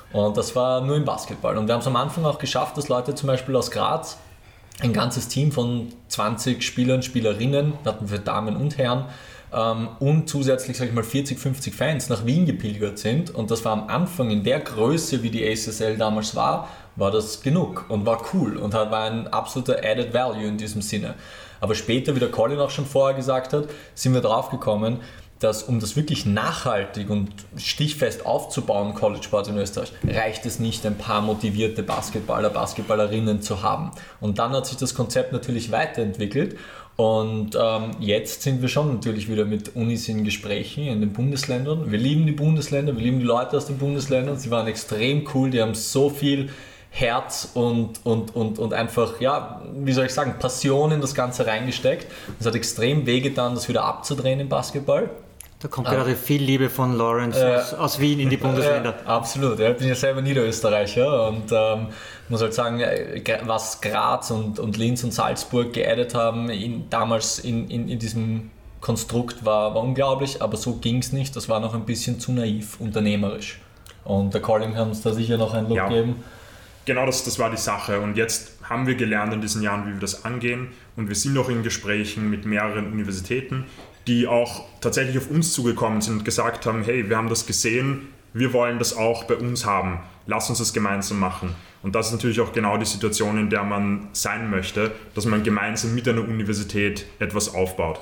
Und das war nur im Basketball. Und wir haben es am Anfang auch geschafft, dass Leute zum Beispiel aus Graz, ein ganzes Team von zwanzig Spielern, Spielerinnen, hatten wir Damen und Herren, ähm, und zusätzlich, sag ich mal, vierzig, fünfzig Fans nach Wien gepilgert sind. Und das war am Anfang in der Größe, wie die A C S L damals war, war das genug und war cool und war ein absoluter Added Value in diesem Sinne. Aber später, wie der Colin auch schon vorher gesagt hat, sind wir drauf gekommen, dass um das wirklich nachhaltig und stichfest aufzubauen, College Sport in Österreich, reicht es nicht, ein paar motivierte Basketballer, Basketballerinnen zu haben. Und dann hat sich das Konzept natürlich weiterentwickelt und ähm, jetzt sind wir schon natürlich wieder mit Unis in Gesprächen in den Bundesländern. Wir lieben die Bundesländer, wir lieben die Leute aus den Bundesländern, sie waren extrem cool, die haben so viel Herz und, und, und, und einfach, ja, wie soll ich sagen, Passion in das Ganze reingesteckt. Es hat extrem wehgetan, das wieder abzudrehen im Basketball. Da kommt gerade viel Liebe von Lawrence äh, aus, aus Wien in die Bundesländer. Äh, absolut, ja, ich bin ja selber Niederösterreicher und ähm, muss halt sagen, was Graz und, und Linz und Salzburg geaddet haben in, damals in, in, in diesem Konstrukt war, war unglaublich, aber so ging es nicht. Das war noch ein bisschen zu naiv, unternehmerisch. Und der Colin kann uns da sicher noch einen Look ja. geben. Genau, das, das war die Sache. Und jetzt haben wir gelernt in diesen Jahren, wie wir das angehen. Und wir sind noch in Gesprächen mit mehreren Universitäten, die auch tatsächlich auf uns zugekommen sind und gesagt haben, hey, wir haben das gesehen, wir wollen das auch bei uns haben. Lass uns das gemeinsam machen. Und das ist natürlich auch genau die Situation, in der man sein möchte, dass man gemeinsam mit einer Universität etwas aufbaut.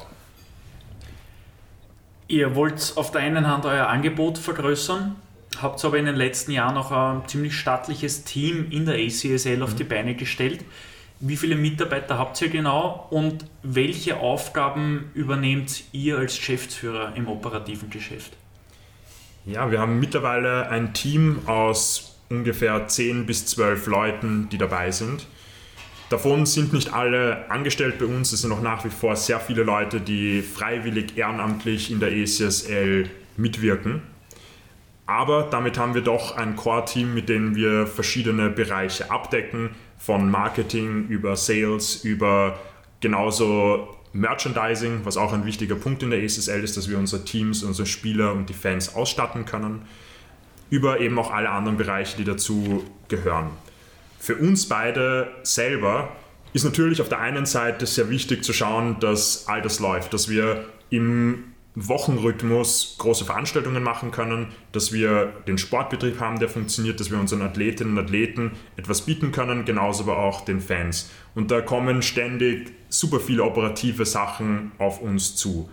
Ihr wollt auf der einen Hand euer Angebot vergrößern, habt aber in den letzten Jahren auch ein ziemlich stattliches Team in der A C S L auf die Beine gestellt. Wie viele Mitarbeiter habt ihr genau und welche Aufgaben übernehmt ihr als Geschäftsführer im operativen Geschäft? Ja, wir haben mittlerweile ein Team aus ungefähr zehn bis zwölf Leuten, die dabei sind. Davon sind nicht alle angestellt bei uns, es sind auch nach wie vor sehr viele Leute, die freiwillig ehrenamtlich in der A C S L mitwirken. Aber damit haben wir doch ein Core-Team, mit dem wir verschiedene Bereiche abdecken, von Marketing über Sales, über genauso Merchandising, was auch ein wichtiger Punkt in der A C S L ist, dass wir unsere Teams, unsere Spieler und die Fans ausstatten können, über eben auch alle anderen Bereiche, die dazu gehören. Für uns beide selber ist natürlich auf der einen Seite sehr wichtig zu schauen, dass all das läuft, dass wir im Wochenrhythmus große Veranstaltungen machen können, dass wir den Sportbetrieb haben, der funktioniert, dass wir unseren Athletinnen und Athleten etwas bieten können, genauso aber auch den Fans. Und da kommen ständig super viele operative Sachen auf uns zu.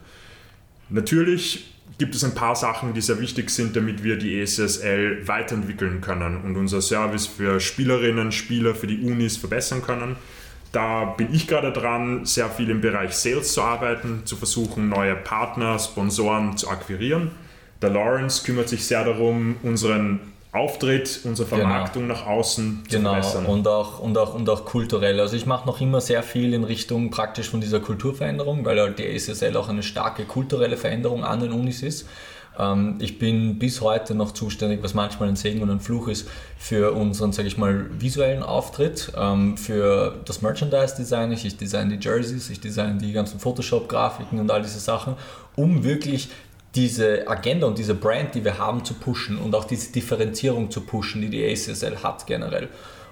Natürlich gibt es ein paar Sachen, die sehr wichtig sind, damit wir die A C S L weiterentwickeln können und unser Service für Spielerinnen, Spieler, für die Unis verbessern können. Da bin ich gerade dran, sehr viel im Bereich Sales zu arbeiten, zu versuchen, neue Partner, Sponsoren zu akquirieren. Der Lawrence kümmert sich sehr darum, unseren Auftritt, unsere Vermarktung genau. nach außen zu genau. verbessern. Und auch, und, auch, und auch kulturell. Also ich mache noch immer sehr viel in Richtung praktisch von dieser Kulturveränderung, weil halt die A C S L auch eine starke kulturelle Veränderung an den Unis ist. Ich bin bis heute noch zuständig, was manchmal ein Segen und ein Fluch ist, für unseren, sage ich mal, visuellen Auftritt, für das Merchandise-Design. Ich design die Jerseys, ich design die ganzen Photoshop-Grafiken und all diese Sachen, um wirklich diese Agenda und diese Brand, die wir haben, zu pushen und auch diese Differenzierung zu pushen, die die A C S L hat generell.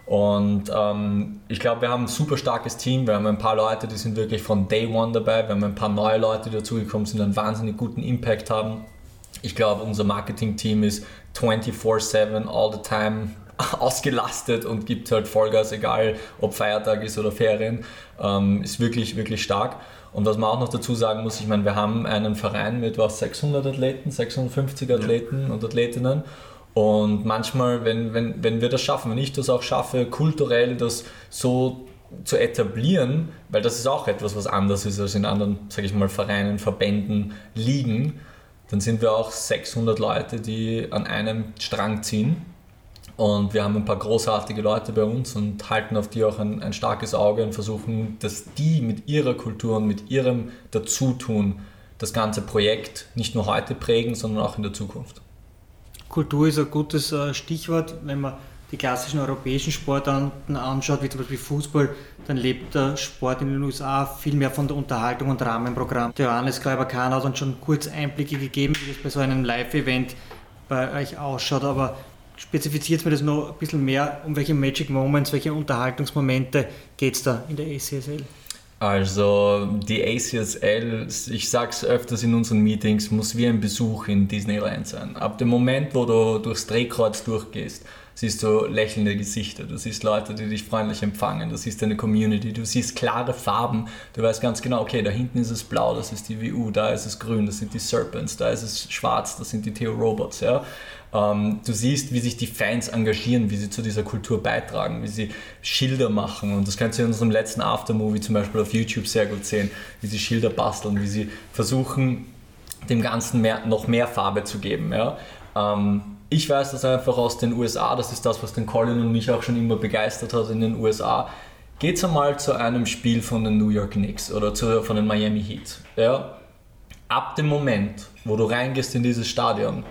Und ähm, ich glaube, wir haben ein super starkes Team, wir haben ein paar Leute, die sind wirklich von Day One dabei, wir haben ein paar neue Leute, die dazugekommen sind, einen wahnsinnig guten Impact haben. Ich glaube, unser Marketing-Team ist vierundzwanzig sieben, all the time ausgelastet und gibt halt Vollgas, egal ob Feiertag ist oder Ferien. Ähm, ist wirklich, wirklich stark. Und was man auch noch dazu sagen muss, ich meine, wir haben einen Verein mit was, sechshundert Athleten, sechshundertfünfzig Athleten ja. und Athletinnen. Und manchmal, wenn, wenn, wenn wir das schaffen, wenn ich das auch schaffe, kulturell das so zu etablieren, weil das ist auch etwas, was anders ist als in anderen, sage ich mal, Vereinen, Verbänden, Ligen, dann sind wir auch sechshundert Leute, die an einem Strang ziehen. Und wir haben ein paar großartige Leute bei uns und halten auf die auch ein, ein starkes Auge und versuchen, dass die mit ihrer Kultur und mit ihrem Dazutun das ganze Projekt nicht nur heute prägen, sondern auch in der Zukunft. Kultur ist ein gutes Stichwort. Wenn man die klassischen europäischen Sportarten anschaut, wie zum Beispiel Fußball, dann lebt der Sport in den U S A viel mehr von der Unterhaltung und Rahmenprogramm. Der Johannes Kleiber-Kahn hat uns schon kurz Einblicke gegeben, wie das bei so einem Live-Event bei euch ausschaut, aber spezifiziert mir das noch ein bisschen mehr, um welche Magic Moments, welche Unterhaltungsmomente geht es da in der A C S L? Also die A C S L, ich sag's öfters in unseren Meetings, muss wie ein Besuch in Disneyland sein. Ab dem Moment, wo du durchs Drehkreuz durchgehst, siehst du lächelnde Gesichter, du siehst Leute, die dich freundlich empfangen, du siehst eine Community, du siehst klare Farben, du weißt ganz genau, okay, da hinten ist es blau, das ist die W U, da ist es grün, das sind die Serpents, da ist es schwarz, das sind die Theo Robots, ja. Ähm, du siehst, wie sich die Fans engagieren, wie sie zu dieser Kultur beitragen, wie sie Schilder machen, und das kannst du in unserem letzten Aftermovie zum Beispiel auf YouTube sehr gut sehen, wie sie Schilder basteln, wie sie versuchen, dem Ganzen mehr, noch mehr Farbe zu geben, ja. Ähm, Ich weiß das einfach aus den U S A, das ist das, was den Colin und mich auch schon immer begeistert hat in den U S A. Geht's einmal zu einem Spiel von den New York Knicks oder zu, von den Miami Heat. Ja? Ab dem Moment, wo du reingehst in dieses Stadion,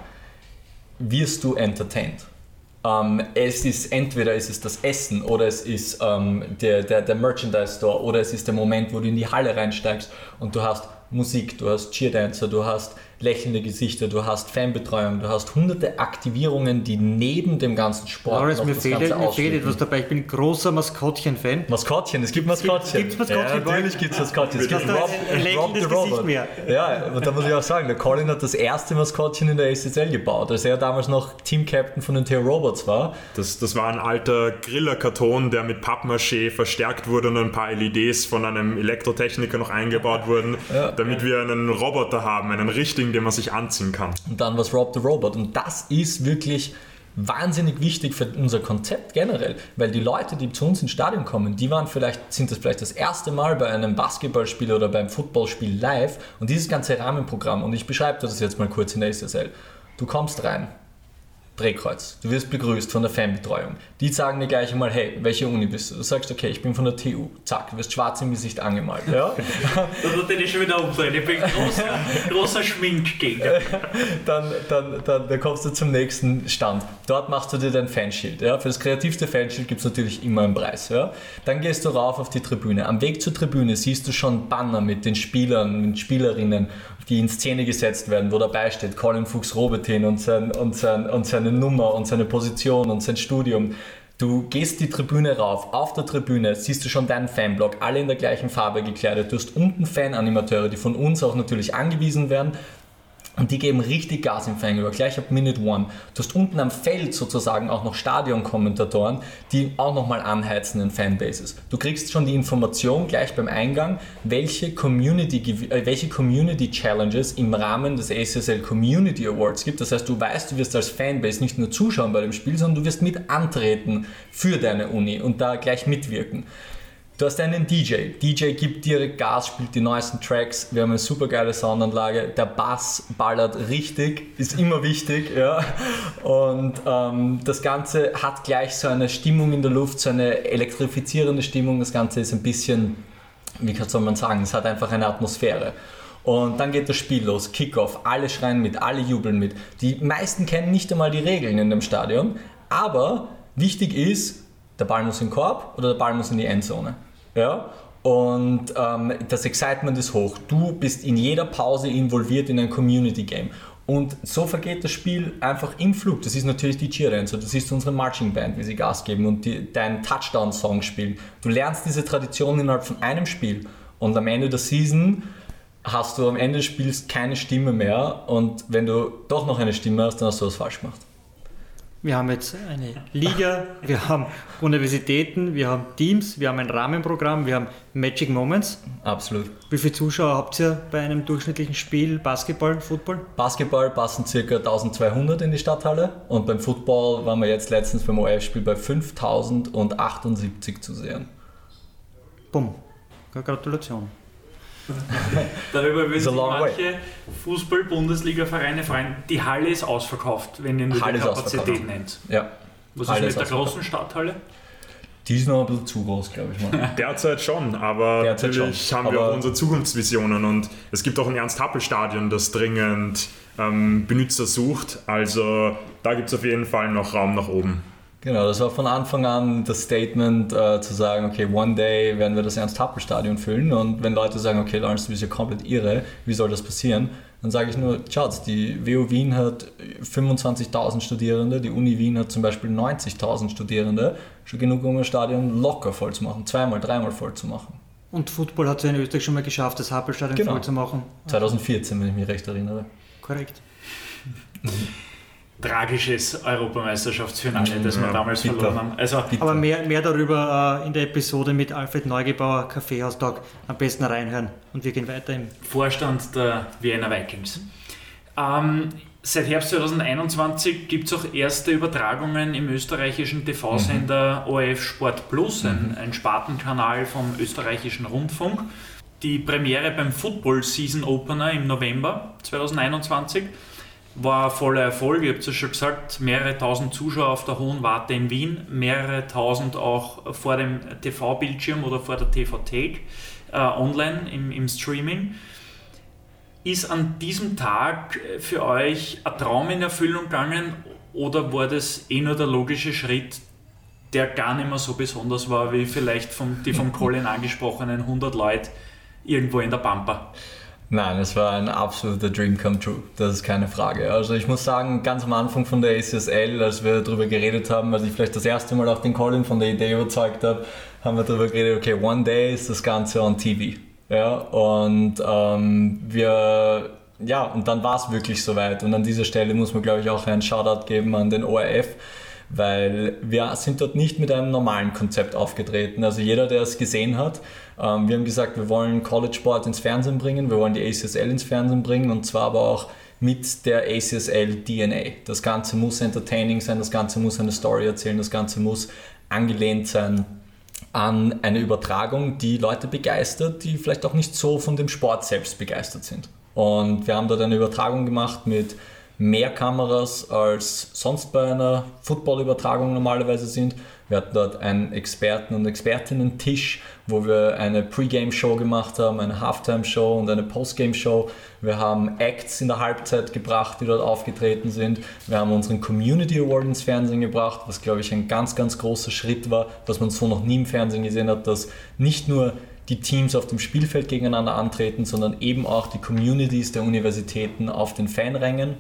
wirst du entertained. Ähm, es ist entweder es ist das Essen oder es ist ähm, der, der, der Merchandise Store oder es ist der Moment, wo du in die Halle reinsteigst und du hast Musik, du hast Cheerdancer, du hast lächelnde Gesichter, du hast Fanbetreuung, du hast hunderte Aktivierungen, die neben dem ganzen Sport Lawrence, noch mir das fehlt, Ganze mir fehlt etwas dabei. Ich bin großer Maskottchen-Fan. Maskottchen, es gibt Maskottchen. Gibt's Maskottchen? Ja, natürlich gibt es Maskottchen. Es gibt Da Rob, ein Rob the lächelndes Robot. Gesicht mehr. Ja, und da muss ich auch sagen, der Colin hat das erste Maskottchen in der A C S L gebaut, als er damals noch Team-Captain von den Theo Robots war. Das, das war ein alter Grillerkarton, der mit Pappmaché verstärkt wurde und ein paar L E Ds von einem Elektrotechniker noch eingebaut wurden, Ja. damit wir einen Roboter haben, einen richtigen, den man sich anziehen kann. Und dann war es Rob the Robot. Und das ist wirklich wahnsinnig wichtig für unser Konzept generell, weil die Leute, die zu uns ins Stadion kommen, die waren vielleicht, sind das vielleicht das erste Mal bei einem Basketballspiel oder beim Footballspiel live, und dieses ganze Rahmenprogramm, und ich beschreibe das jetzt mal kurz in der A C S L. Du kommst rein, Drehkreuz, du wirst begrüßt von der Fanbetreuung. Die sagen dir gleich einmal, hey, welche Uni bist du? Du sagst, okay, ich bin von der T U. Zack, du wirst schwarz im Gesicht angemalt. Ja? Das hat den schon wieder umdrehen. Ich bin ein großer, großer Schminkgegner. Dann, dann, dann, dann kommst du zum nächsten Stand. Dort machst du dir dein Fanschild. Ja? Für das kreativste Fanschild gibt es natürlich immer einen Preis. Ja? Dann gehst du rauf auf die Tribüne. Am Weg zur Tribüne siehst du schon Banner mit den Spielern, mit Spielerinnen, die in Szene gesetzt werden, wo dabei steht Colin Fuchs-Robetin und, sein, und, sein, und seine Nummer und seine Position und sein Studium. Du gehst die Tribüne rauf, auf der Tribüne siehst du schon deinen Fanblock, alle in der gleichen Farbe gekleidet. Du hast unten Fananimateure, die von uns auch natürlich angewiesen werden. Und die geben richtig Gas im Fangeber, gleich ab Minute One. Du hast unten am Feld sozusagen auch noch Stadionkommentatoren, die auch nochmal anheizen in Fanbases. Du kriegst schon die Information gleich beim Eingang, welche Community, äh, welche Community Challenges im Rahmen des A C S L Community Awards gibt. Das heißt, du weißt, du wirst als Fanbase nicht nur zuschauen bei dem Spiel, sondern du wirst mit antreten für deine Uni und da gleich mitwirken. Du hast einen D J. D J gibt direkt Gas, spielt die neuesten Tracks. Wir haben eine super geile Soundanlage. Der Bass ballert richtig, ist immer wichtig. Ja. Und ähm, das Ganze hat gleich so eine Stimmung in der Luft, so eine elektrifizierende Stimmung. Das Ganze ist ein bisschen, wie soll man sagen, es hat einfach eine Atmosphäre. Und dann geht das Spiel los, Kickoff, alle schreien mit, alle jubeln mit. Die meisten kennen nicht einmal die Regeln in dem Stadion, aber wichtig ist, der Ball muss in den Korb oder der Ball muss in die Endzone. Ja? Und ähm, das Excitement ist hoch. Du bist in jeder Pause involviert in ein Community-Game. Und so vergeht das Spiel einfach im Flug. Das ist natürlich die Cheerdancer, das ist unsere Marching Band, wie sie Gas geben und die, deinen Touchdown-Song spielen. Du lernst diese Tradition innerhalb von einem Spiel. Und am Ende der Season hast du am Ende des Spiels keine Stimme mehr. Und wenn du doch noch eine Stimme hast, dann hast du was falsch gemacht. Wir haben jetzt eine Liga, wir haben Universitäten, wir haben Teams, wir haben ein Rahmenprogramm, wir haben Magic Moments. Absolut. Wie viele Zuschauer habt ihr bei einem durchschnittlichen Spiel Basketball, Football? Basketball passen ca. eintausendzweihundert in die Stadthalle und beim Football waren wir jetzt letztens beim O F-Spiel bei fünftausendachundsiebzig zu sehen. Bumm. Gratulation. Darüber würden sich long way. manche Fußball-Bundesliga-Vereine freuen. Die Halle ist ausverkauft, wenn ihr nur Halle die ist Kapazität ausverkauft. nennt. Ja. Was Halle ist mit ist der ausverkauft. großen Stadthalle? Die ist noch ein bisschen zu groß, glaube ich mal. Derzeit schon, aber Derzeit natürlich schon. haben wir Aber auch unsere Zukunftsvisionen und es gibt auch ein Ernst-Happel-Stadion, das dringend ähm, Benutzer sucht. Also da gibt es auf jeden Fall noch Raum nach oben. Genau, das war von Anfang an das Statement, äh, zu sagen, okay, one day werden wir das Ernst-Happel-Stadion füllen, und wenn Leute sagen, okay, Lawrence, du bist ja komplett irre, wie soll das passieren? Dann sage ich nur, schaut, die W U Wien hat fünfundzwanzigtausend Studierende, die Uni Wien hat zum Beispiel neunzigtausend Studierende, schon genug, um ein Stadion locker voll zu machen, zweimal, dreimal voll zu machen. Und Football hat es ja in Österreich schon mal geschafft, das Happel-Stadion Genau. voll zu machen. zweitausendvierzehn, wenn ich mich recht erinnere. Korrekt. Tragisches Europameisterschaftsfinale, das wir Ja, damals bitter. verloren haben. Also, Aber mehr, mehr darüber äh, in der Episode mit Alfred Neugebauer, Kaffeehaustag, am besten reinhören. Und wir gehen weiter im Vorstand der Vienna Vikings. Ähm, seit Herbst zweitausendeinundzwanzig gibt es auch erste Übertragungen im österreichischen T V-Sender mhm. O R F Sport Plus, ein, ein Spartenkanal vom österreichischen Rundfunk. Die Premiere beim Football Season Opener im November zweitausendeinundzwanzig war ein voller Erfolg. Ihr habt es ja schon gesagt, mehrere tausend Zuschauer auf der Hohen Warte in Wien, mehrere tausend auch vor dem T V-Bildschirm oder vor der T V-Thek äh, online im, im Streaming. Ist an diesem Tag für euch ein Traum in Erfüllung gegangen, oder war das eh nur der logische Schritt, der gar nicht mehr so besonders war, wie vielleicht vom, die vom Colin angesprochenen hundert Leute irgendwo in der Pampa? Nein, es war ein absoluter Dream come true, das ist keine Frage. Also ich muss sagen, ganz am Anfang von der A C S L, als wir darüber geredet haben, als ich vielleicht das erste Mal auch den Colin von der Idee überzeugt habe, haben wir darüber geredet, okay, one day ist das Ganze on T V. Ja, und ähm, wir, ja, und dann war es wirklich soweit. Und an dieser Stelle muss man, glaube ich, auch einen Shoutout geben an den O R F, weil wir sind dort nicht mit einem normalen Konzept aufgetreten. Also jeder, der es gesehen hat, ähm, wir haben gesagt, wir wollen College Sport ins Fernsehen bringen, wir wollen die A C S L ins Fernsehen bringen, und zwar aber auch mit der A C S L D N A. Das Ganze muss entertaining sein, das Ganze muss eine Story erzählen, das Ganze muss angelehnt sein an eine Übertragung, die Leute begeistert, die vielleicht auch nicht so von dem Sport selbst begeistert sind. Und wir haben dort eine Übertragung gemacht mit mehr Kameras als sonst bei einer Football-Übertragung normalerweise sind. Wir hatten dort einen Experten- und Expertinnen-Tisch, wo wir eine Pre-Game-Show gemacht haben, eine Halftime-Show und eine Post-Game-Show. Wir haben Acts in der Halbzeit gebracht, die dort aufgetreten sind. Wir haben unseren Community Award ins Fernsehen gebracht, was, glaube ich, ein ganz, ganz großer Schritt war, was man so noch nie im Fernsehen gesehen hat, dass nicht nur die Teams auf dem Spielfeld gegeneinander antreten, sondern eben auch die Communities der Universitäten auf den Fanrängen.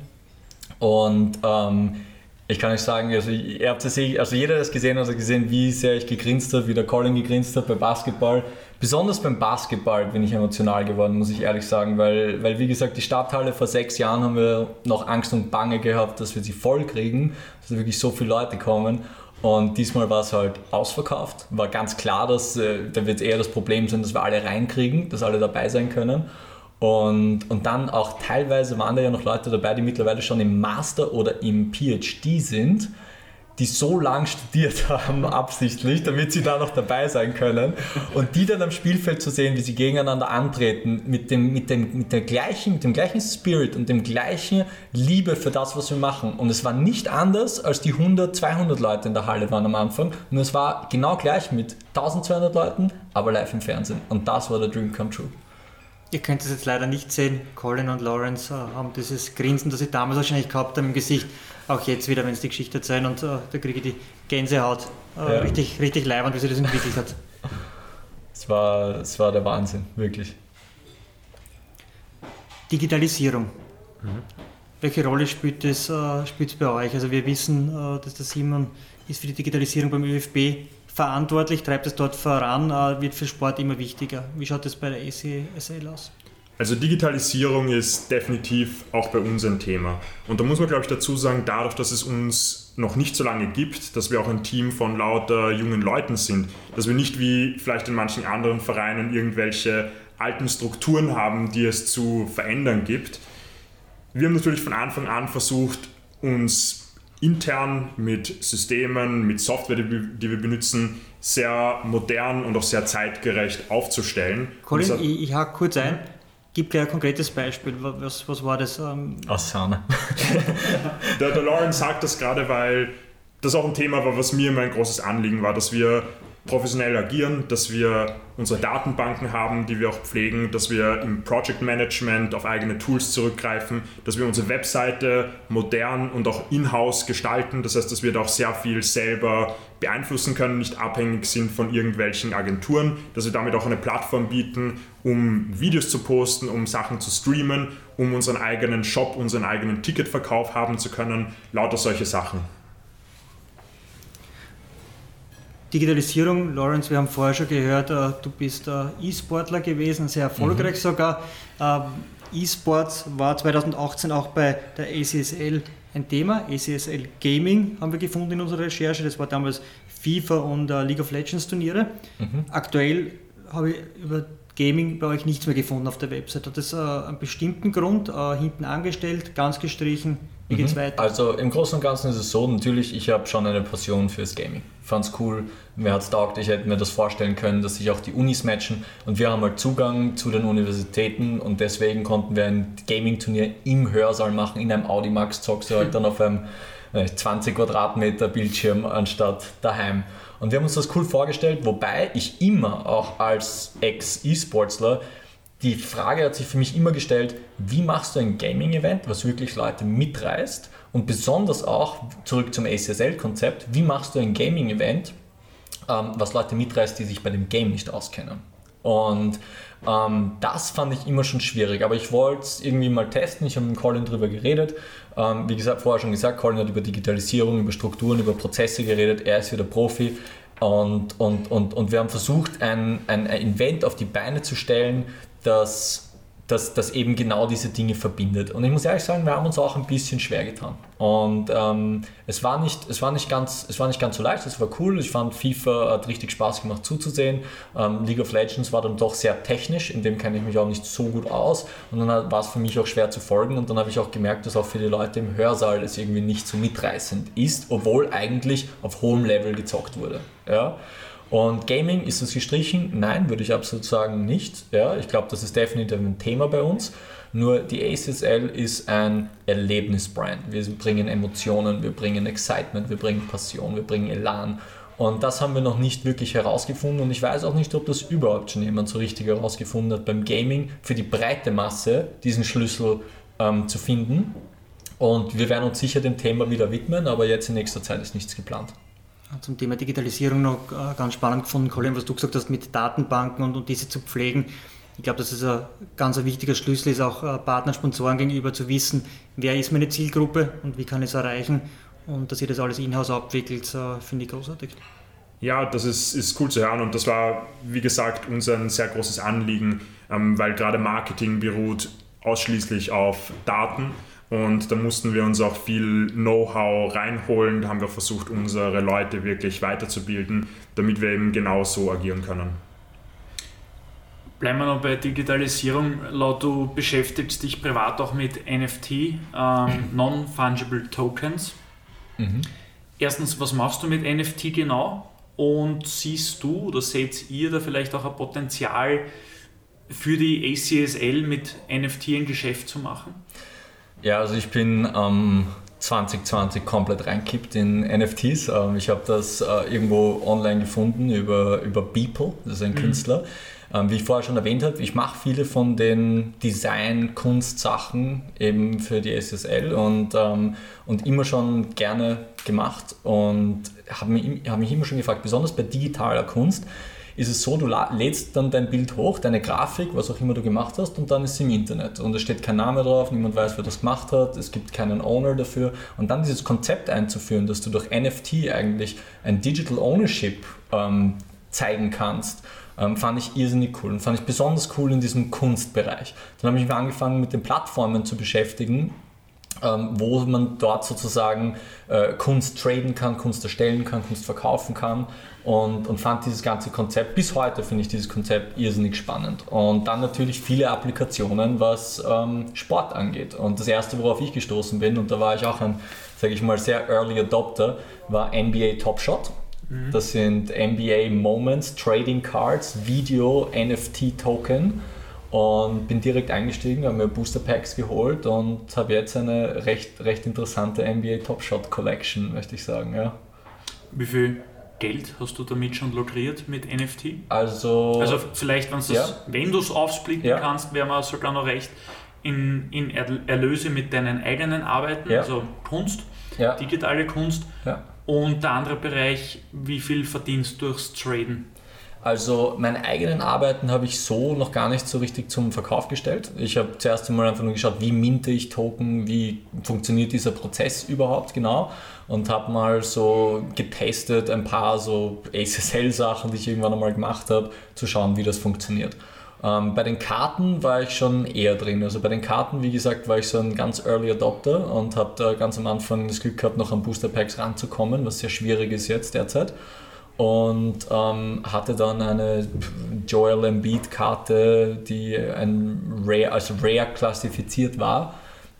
Und ähm, ich kann euch sagen, also, ihr habt das, also jeder, der es gesehen hat, hat gesehen, wie sehr ich gegrinst habe, wie der Colin gegrinst hat bei Basketball. Besonders beim Basketball bin ich emotional geworden, muss ich ehrlich sagen, weil, weil wie gesagt, die Stadthalle vor sechs Jahren haben wir noch Angst und Bange gehabt, dass wir sie voll kriegen, dass wirklich so viele Leute kommen. Und diesmal war es halt ausverkauft. War ganz klar, dass äh, da wird eher das Problem sein, dass wir alle reinkriegen, dass alle dabei sein können. Und, und dann auch teilweise waren da ja noch Leute dabei, die mittlerweile schon im Master oder im P H D sind, die so lang studiert haben, absichtlich, damit sie da noch dabei sein können. Und die dann am Spielfeld zu sehen, wie sie gegeneinander antreten, mit dem, mit dem, mit der gleichen, mit dem gleichen Spirit und dem gleichen Liebe für das, was wir machen. Und es war nicht anders, als die hundert, zweihundert Leute in der Halle waren am Anfang. Nur es war genau gleich mit eintausendzweihundert Leuten, aber live im Fernsehen. Und das war der Dream come true. Ihr könnt es jetzt leider nicht sehen. Colin und Lawrence äh, haben dieses Grinsen, das sie damals wahrscheinlich gehabt haben im Gesicht, auch jetzt wieder, wenn es die Geschichte erzählen, und äh, da kriege ich die Gänsehaut. Äh, ja. Richtig, richtig leibend, wie sie das entwickelt hat. Es war, es war der Wahnsinn, wirklich. Digitalisierung. Mhm. Welche Rolle spielt es äh, spielt es bei euch? Also wir wissen, äh, dass der Simon ist für die Digitalisierung beim ÖFB verantwortlich, treibt es dort voran, äh, wird für Sport immer wichtiger. Wie schaut es bei der A C S L aus? Also Digitalisierung ist definitiv auch bei uns ein Thema. Und da muss man, glaube ich, dazu sagen, dadurch, dass es uns noch nicht so lange gibt, dass wir auch ein Team von lauter jungen Leuten sind, dass wir nicht wie vielleicht in manchen anderen Vereinen irgendwelche alten Strukturen haben, die es zu verändern gibt. Wir haben natürlich von Anfang an versucht, uns intern mit Systemen, mit Software, die wir, die wir benutzen, sehr modern und auch sehr zeitgerecht aufzustellen. Colin, hat, ich, ich hake kurz ein. Gib dir ein konkretes Beispiel. Was, was war das? Ähm Asana. der, der Lawrence sagt das gerade, weil das auch ein Thema war, was mir immer ein großes Anliegen war, dass wir professionell agieren, dass wir unsere Datenbanken haben, die wir auch pflegen, dass wir im Project Management auf eigene Tools zurückgreifen, dass wir unsere Webseite modern und auch in-house gestalten. Das heißt, dass wir da auch sehr viel selber beeinflussen können, nicht abhängig sind von irgendwelchen Agenturen, dass wir damit auch eine Plattform bieten, um Videos zu posten, um Sachen zu streamen, um unseren eigenen Shop, unseren eigenen Ticketverkauf haben zu können, lauter solche Sachen. Digitalisierung, Lawrence, wir haben vorher schon gehört, äh, du bist äh, E-Sportler gewesen, sehr erfolgreich mhm. sogar. Äh, E-Sports war zwanzig achtzehn auch bei der A C S L ein Thema. A C S L Gaming haben wir gefunden in unserer Recherche. Das war damals FIFA und äh, League of Legends Turniere. Mhm. Aktuell habe ich über Gaming bei euch nichts mehr gefunden auf der Website. Hat das äh, einen bestimmten Grund? Äh, hinten angestellt, ganz gestrichen? Wie geht's mhm. weiter? Also im Großen und Ganzen ist es so, natürlich, ich habe schon eine Passion fürs Gaming. Fand's cool, mir hat's taugt, ich hätte mir das vorstellen können, dass sich auch die Unis matchen und wir haben halt Zugang zu den Universitäten und deswegen konnten wir ein Gaming-Turnier im Hörsaal machen, in einem Audimax, zockst du halt dann auf einem zwanzig Quadratmeter Bildschirm anstatt daheim. Und wir haben uns das cool vorgestellt, wobei ich immer auch als Ex-E-Sportsler die Frage hat sich für mich immer gestellt, wie machst du ein Gaming-Event, was wirklich Leute mitreißt und besonders auch, zurück zum A C S L-Konzept, wie machst du ein Gaming-Event, ähm, was Leute mitreißt, die sich bei dem Game nicht auskennen. Und ähm, das fand ich immer schon schwierig, aber ich wollte es irgendwie mal testen, ich habe mit Colin drüber geredet, ähm, wie gesagt, vorher schon gesagt, Colin hat über Digitalisierung, über Strukturen, über Prozesse geredet, er ist wieder Profi. Und, und, und, und wir haben versucht, ein, ein, ein Event auf die Beine zu stellen, das, das, das eben genau diese Dinge verbindet. Und ich muss ehrlich sagen, wir haben uns auch ein bisschen schwer getan. Und ähm, es, war nicht, es, war nicht ganz, es war nicht ganz so leicht, es war cool. Ich fand, FIFA hat richtig Spaß gemacht zuzusehen. Ähm, League of Legends war dann doch sehr technisch, in dem kenne ich mich auch nicht so gut aus. Und dann war es für mich auch schwer zu folgen. Und dann habe ich auch gemerkt, dass auch für die Leute im Hörsaal es irgendwie nicht so mitreißend ist, obwohl eigentlich auf hohem Level gezockt wurde. Ja? Und Gaming, ist es gestrichen? Nein, würde ich absolut sagen nicht. Ja, ich glaube, das ist definitiv ein Thema bei uns. Nur die A C S L ist ein Erlebnisbrand. Wir bringen Emotionen, wir bringen Excitement, wir bringen Passion, wir bringen Elan. Und das haben wir noch nicht wirklich herausgefunden. Und ich weiß auch nicht, ob das überhaupt schon jemand so richtig herausgefunden hat, beim Gaming für die breite Masse diesen Schlüssel ähm, zu finden. Und wir werden uns sicher dem Thema wieder widmen, aber jetzt in nächster Zeit ist nichts geplant. Zum Thema Digitalisierung noch ganz spannend gefunden, Colin, was du gesagt hast mit Datenbanken und, und diese zu pflegen. Ich glaube, dass es ein ganz ein wichtiger Schlüssel ist, auch Partner, Sponsoren gegenüber zu wissen, wer ist meine Zielgruppe und wie kann ich es erreichen. Und dass ihr das alles in-house abwickelt, finde ich großartig. Ja, das ist, ist cool zu hören und das war, wie gesagt, uns ein sehr großes Anliegen, weil gerade Marketing beruht ausschließlich auf Daten. Und da mussten wir uns auch viel Know-how reinholen. Da haben wir versucht, unsere Leute wirklich weiterzubilden, damit wir eben genau so agieren können. Bleiben wir noch bei Digitalisierung. Laut, du beschäftigst dich privat auch mit N F T, ähm, Non-Fungible Tokens. Mhm. Erstens, was machst du mit N F T genau? Und siehst du oder seht ihr da vielleicht auch ein Potenzial für die A C S L mit N F T ein Geschäft zu machen? Ja, also ich bin ähm, zwanzig zwanzig komplett reingekippt in N F Ts. Ähm, ich habe das äh, irgendwo online gefunden über, über Beeple, das ist ein mhm. Künstler. Ähm, wie ich vorher schon erwähnt habe, ich mache viele von den Design-Kunst-Sachen eben für die A C S L und, ähm, und immer schon gerne gemacht und habe mich, hab mich immer schon gefragt, besonders bei digitaler Kunst, ist es so, du lädst dann dein Bild hoch, deine Grafik, was auch immer du gemacht hast und dann ist es im Internet und es steht kein Name drauf, niemand weiß, wer das gemacht hat, es gibt keinen Owner dafür und dann dieses Konzept einzuführen, dass du durch N F T eigentlich ein Digital Ownership ähm, zeigen kannst, ähm, fand ich irrsinnig cool und fand ich besonders cool in diesem Kunstbereich. Dann habe ich mich angefangen mit den Plattformen zu beschäftigen, Ähm, wo man dort sozusagen äh, Kunst traden kann, Kunst erstellen kann, Kunst verkaufen kann und, und fand dieses ganze Konzept, bis heute finde ich dieses Konzept irrsinnig spannend. Und dann natürlich viele Applikationen, was ähm, Sport angeht. Und das erste, worauf ich gestoßen bin, und da war ich auch ein, sage ich mal, sehr Early Adopter, war N B A Top Shot. Mhm. Das sind N B A Moments, Trading Cards, Video, N F T Token. Und bin direkt eingestiegen, habe mir Booster Packs geholt und habe jetzt eine recht, recht interessante N B A Top Shot Collection, möchte ich sagen. Ja. Wie viel Geld hast du damit schon lukriert mit N F T? Also, also vielleicht, ja. wenn du es aufsplitten ja. kannst, wäre man sogar noch recht in, in Erlöse mit deinen eigenen Arbeiten, ja. also Kunst, ja. digitale Kunst. Ja. Und der andere Bereich, wie viel verdienst du durchs Traden? Also meine eigenen Arbeiten habe ich so noch gar nicht so richtig zum Verkauf gestellt. Ich habe zuerst einmal einfach nur geschaut, wie minte ich Token, wie funktioniert dieser Prozess überhaupt genau und habe mal so getestet, ein paar so A S S L-Sachen, die ich irgendwann einmal gemacht habe, zu schauen, wie das funktioniert. Ähm, bei den Karten war ich schon eher drin. Also bei den Karten, wie gesagt, war ich so ein ganz Early Adopter und habe da ganz am Anfang das Glück gehabt, noch an Booster Packs ranzukommen, was sehr schwierig ist jetzt derzeit. Und ähm, hatte dann eine Joel Embiid Karte, die ein Rare, als Rare klassifiziert war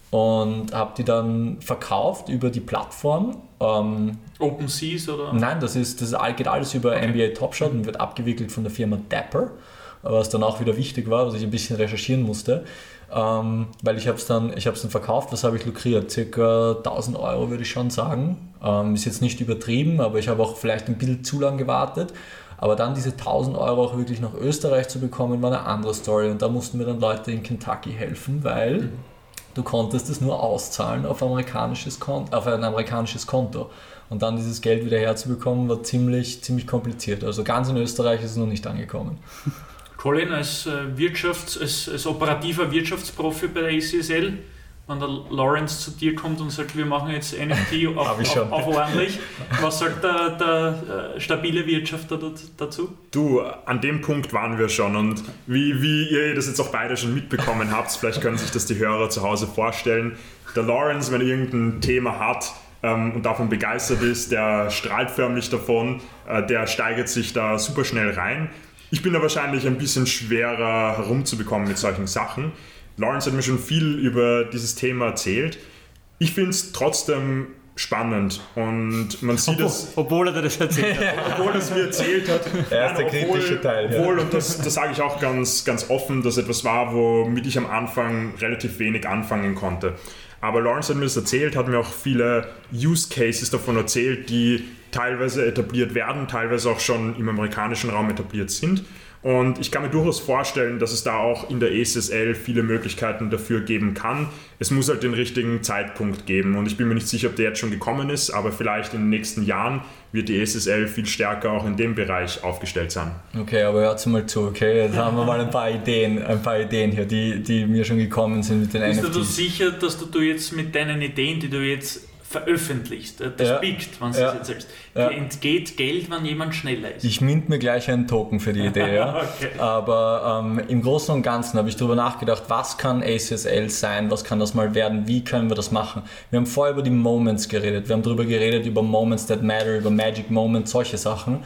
und habe die dann verkauft über die Plattform. Ähm, OpenSeas oder? Nein, das, ist, das geht alles über okay. N B A Top Shot und wird abgewickelt von der Firma Dapper, was dann auch wieder wichtig war, was ich ein bisschen recherchieren musste. Ähm, weil ich habe es dann, ich hab's dann verkauft, was habe ich lukriert? Circa tausend Euro würde ich schon sagen. Ähm, ist jetzt nicht übertrieben, aber ich habe auch vielleicht ein bisschen zu lang gewartet. Aber dann diese tausend Euro auch wirklich nach Österreich zu bekommen, war eine andere Story. Und da mussten mir dann Leute in Kentucky helfen, weil mhm. du konntest es nur auszahlen auf, amerikanisches Konto, auf ein amerikanisches Konto. Und dann dieses Geld wieder herzubekommen, war ziemlich, ziemlich kompliziert. Also ganz in Österreich ist es noch nicht angekommen. Colin, als, Wirtschafts-, als, als operativer Wirtschaftsprofi bei der A C S L, wenn der Lawrence zu dir kommt und sagt, wir machen jetzt N F T auf, auf, auf ordentlich, was sagt der, der äh, stabile Wirtschafter dazu? Du, an dem Punkt waren wir schon und wie, wie ihr das jetzt auch beide schon mitbekommen habt, vielleicht können sich das die Hörer zu Hause vorstellen, der Lawrence, wenn er irgendein Thema hat, ähm, und davon begeistert ist, der strahlt förmlich davon, äh, der steigert sich da super schnell rein. Ich bin da wahrscheinlich ein bisschen schwerer herumzubekommen mit solchen Sachen. Lawrence hat mir schon viel über dieses Thema erzählt. Ich finde es trotzdem spannend und man sieht es... Obwohl er das erzählt hat. Obwohl er es mir erzählt hat. Er ist der obwohl, kritische Teil. Obwohl, ja. Und das, das sage ich auch ganz, ganz offen, dass etwas war, womit ich am Anfang relativ wenig anfangen konnte. Aber Lawrence hat mir das erzählt, hat mir auch viele Use Cases davon erzählt, die teilweise etabliert werden, teilweise auch schon im amerikanischen Raum etabliert sind. Und ich kann mir durchaus vorstellen, dass es da auch in der A S S L viele Möglichkeiten dafür geben kann. Es muss halt den richtigen Zeitpunkt geben. Und ich bin mir nicht sicher, ob der jetzt schon gekommen ist, aber vielleicht in den nächsten Jahren wird die A S S L viel stärker auch in dem Bereich aufgestellt sein. Okay, aber hört mal zu, okay? Jetzt haben wir mal ein paar Ideen, ein paar Ideen hier, die, die mir schon gekommen sind mit den N F Ts. Bist du sicher, dass du, du jetzt mit deinen Ideen, die du jetzt veröffentlicht, das ja. biegt, wenn du ja. es jetzt selbst. Ja. Entgeht Geld, wenn jemand schneller ist. Ich mint mir gleich einen Token für die Idee, ja. Okay. Aber ähm, im Großen und Ganzen habe ich darüber nachgedacht, was kann A S S L sein, was kann das mal werden, wie können wir das machen. Wir haben vorher über die Moments geredet, wir haben darüber geredet, über Moments that matter, über Magic Moments, solche Sachen.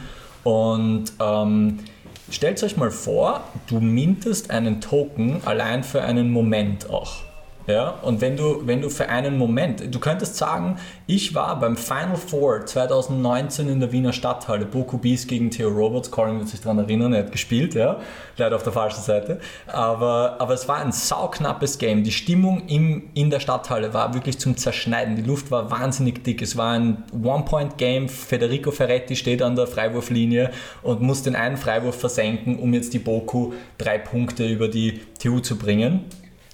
Und ähm, stellt euch mal vor, du mintest einen Token allein für einen Moment auch. Ja, und wenn du, wenn du für einen Moment, du könntest sagen, ich war beim Final Four zwanzig neunzehn in der Wiener Stadthalle, Boku Beast gegen Theo Roberts, Colin wird sich daran erinnern, er hat gespielt, ja, leider auf der falschen Seite, aber, aber es war ein sauknappes Game, die Stimmung im, in der Stadthalle war wirklich zum Zerschneiden, die Luft war wahnsinnig dick, es war ein One-Point-Game, Federico Ferretti steht an der Freiwurflinie und muss den einen Freiwurf versenken, um jetzt die Boku drei Punkte über die T U zu bringen.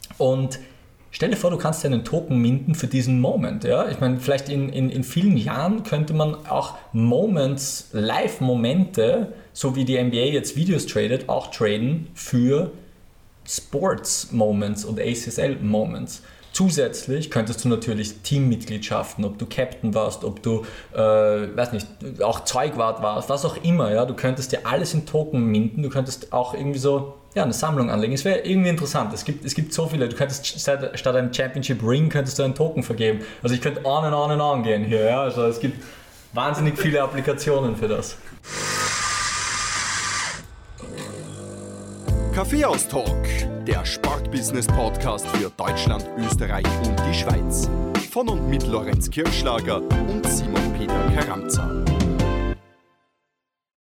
Und stell dir vor, du kannst einen Token minten für diesen Moment. Ja? Ich meine, vielleicht in, in, in vielen Jahren könnte man auch Moments, Live-Momente, so wie die N B A jetzt Videos tradet, auch traden für Sports-Moments und A S S L-Moments. Zusätzlich könntest du natürlich Teammitgliedschaften, ob du Captain warst, ob du, äh, weiß nicht, auch Zeugwart warst, was auch immer. Ja? Du könntest dir alles in Token minten, du könntest auch irgendwie so ja, eine Sammlung anlegen. Es wäre irgendwie interessant. Es gibt, es gibt so viele. Du könntest statt, statt einem Championship Ring könntest du einen Token vergeben. Also ich könnte on and on and on gehen hier. Ja? Also es gibt wahnsinnig viele Applikationen für das. Kaffeehaus-Talk, der Sportbusiness-Podcast für Deutschland, Österreich und die Schweiz. Von und mit Lorenz Kirschlager und Simon Peter Karamza.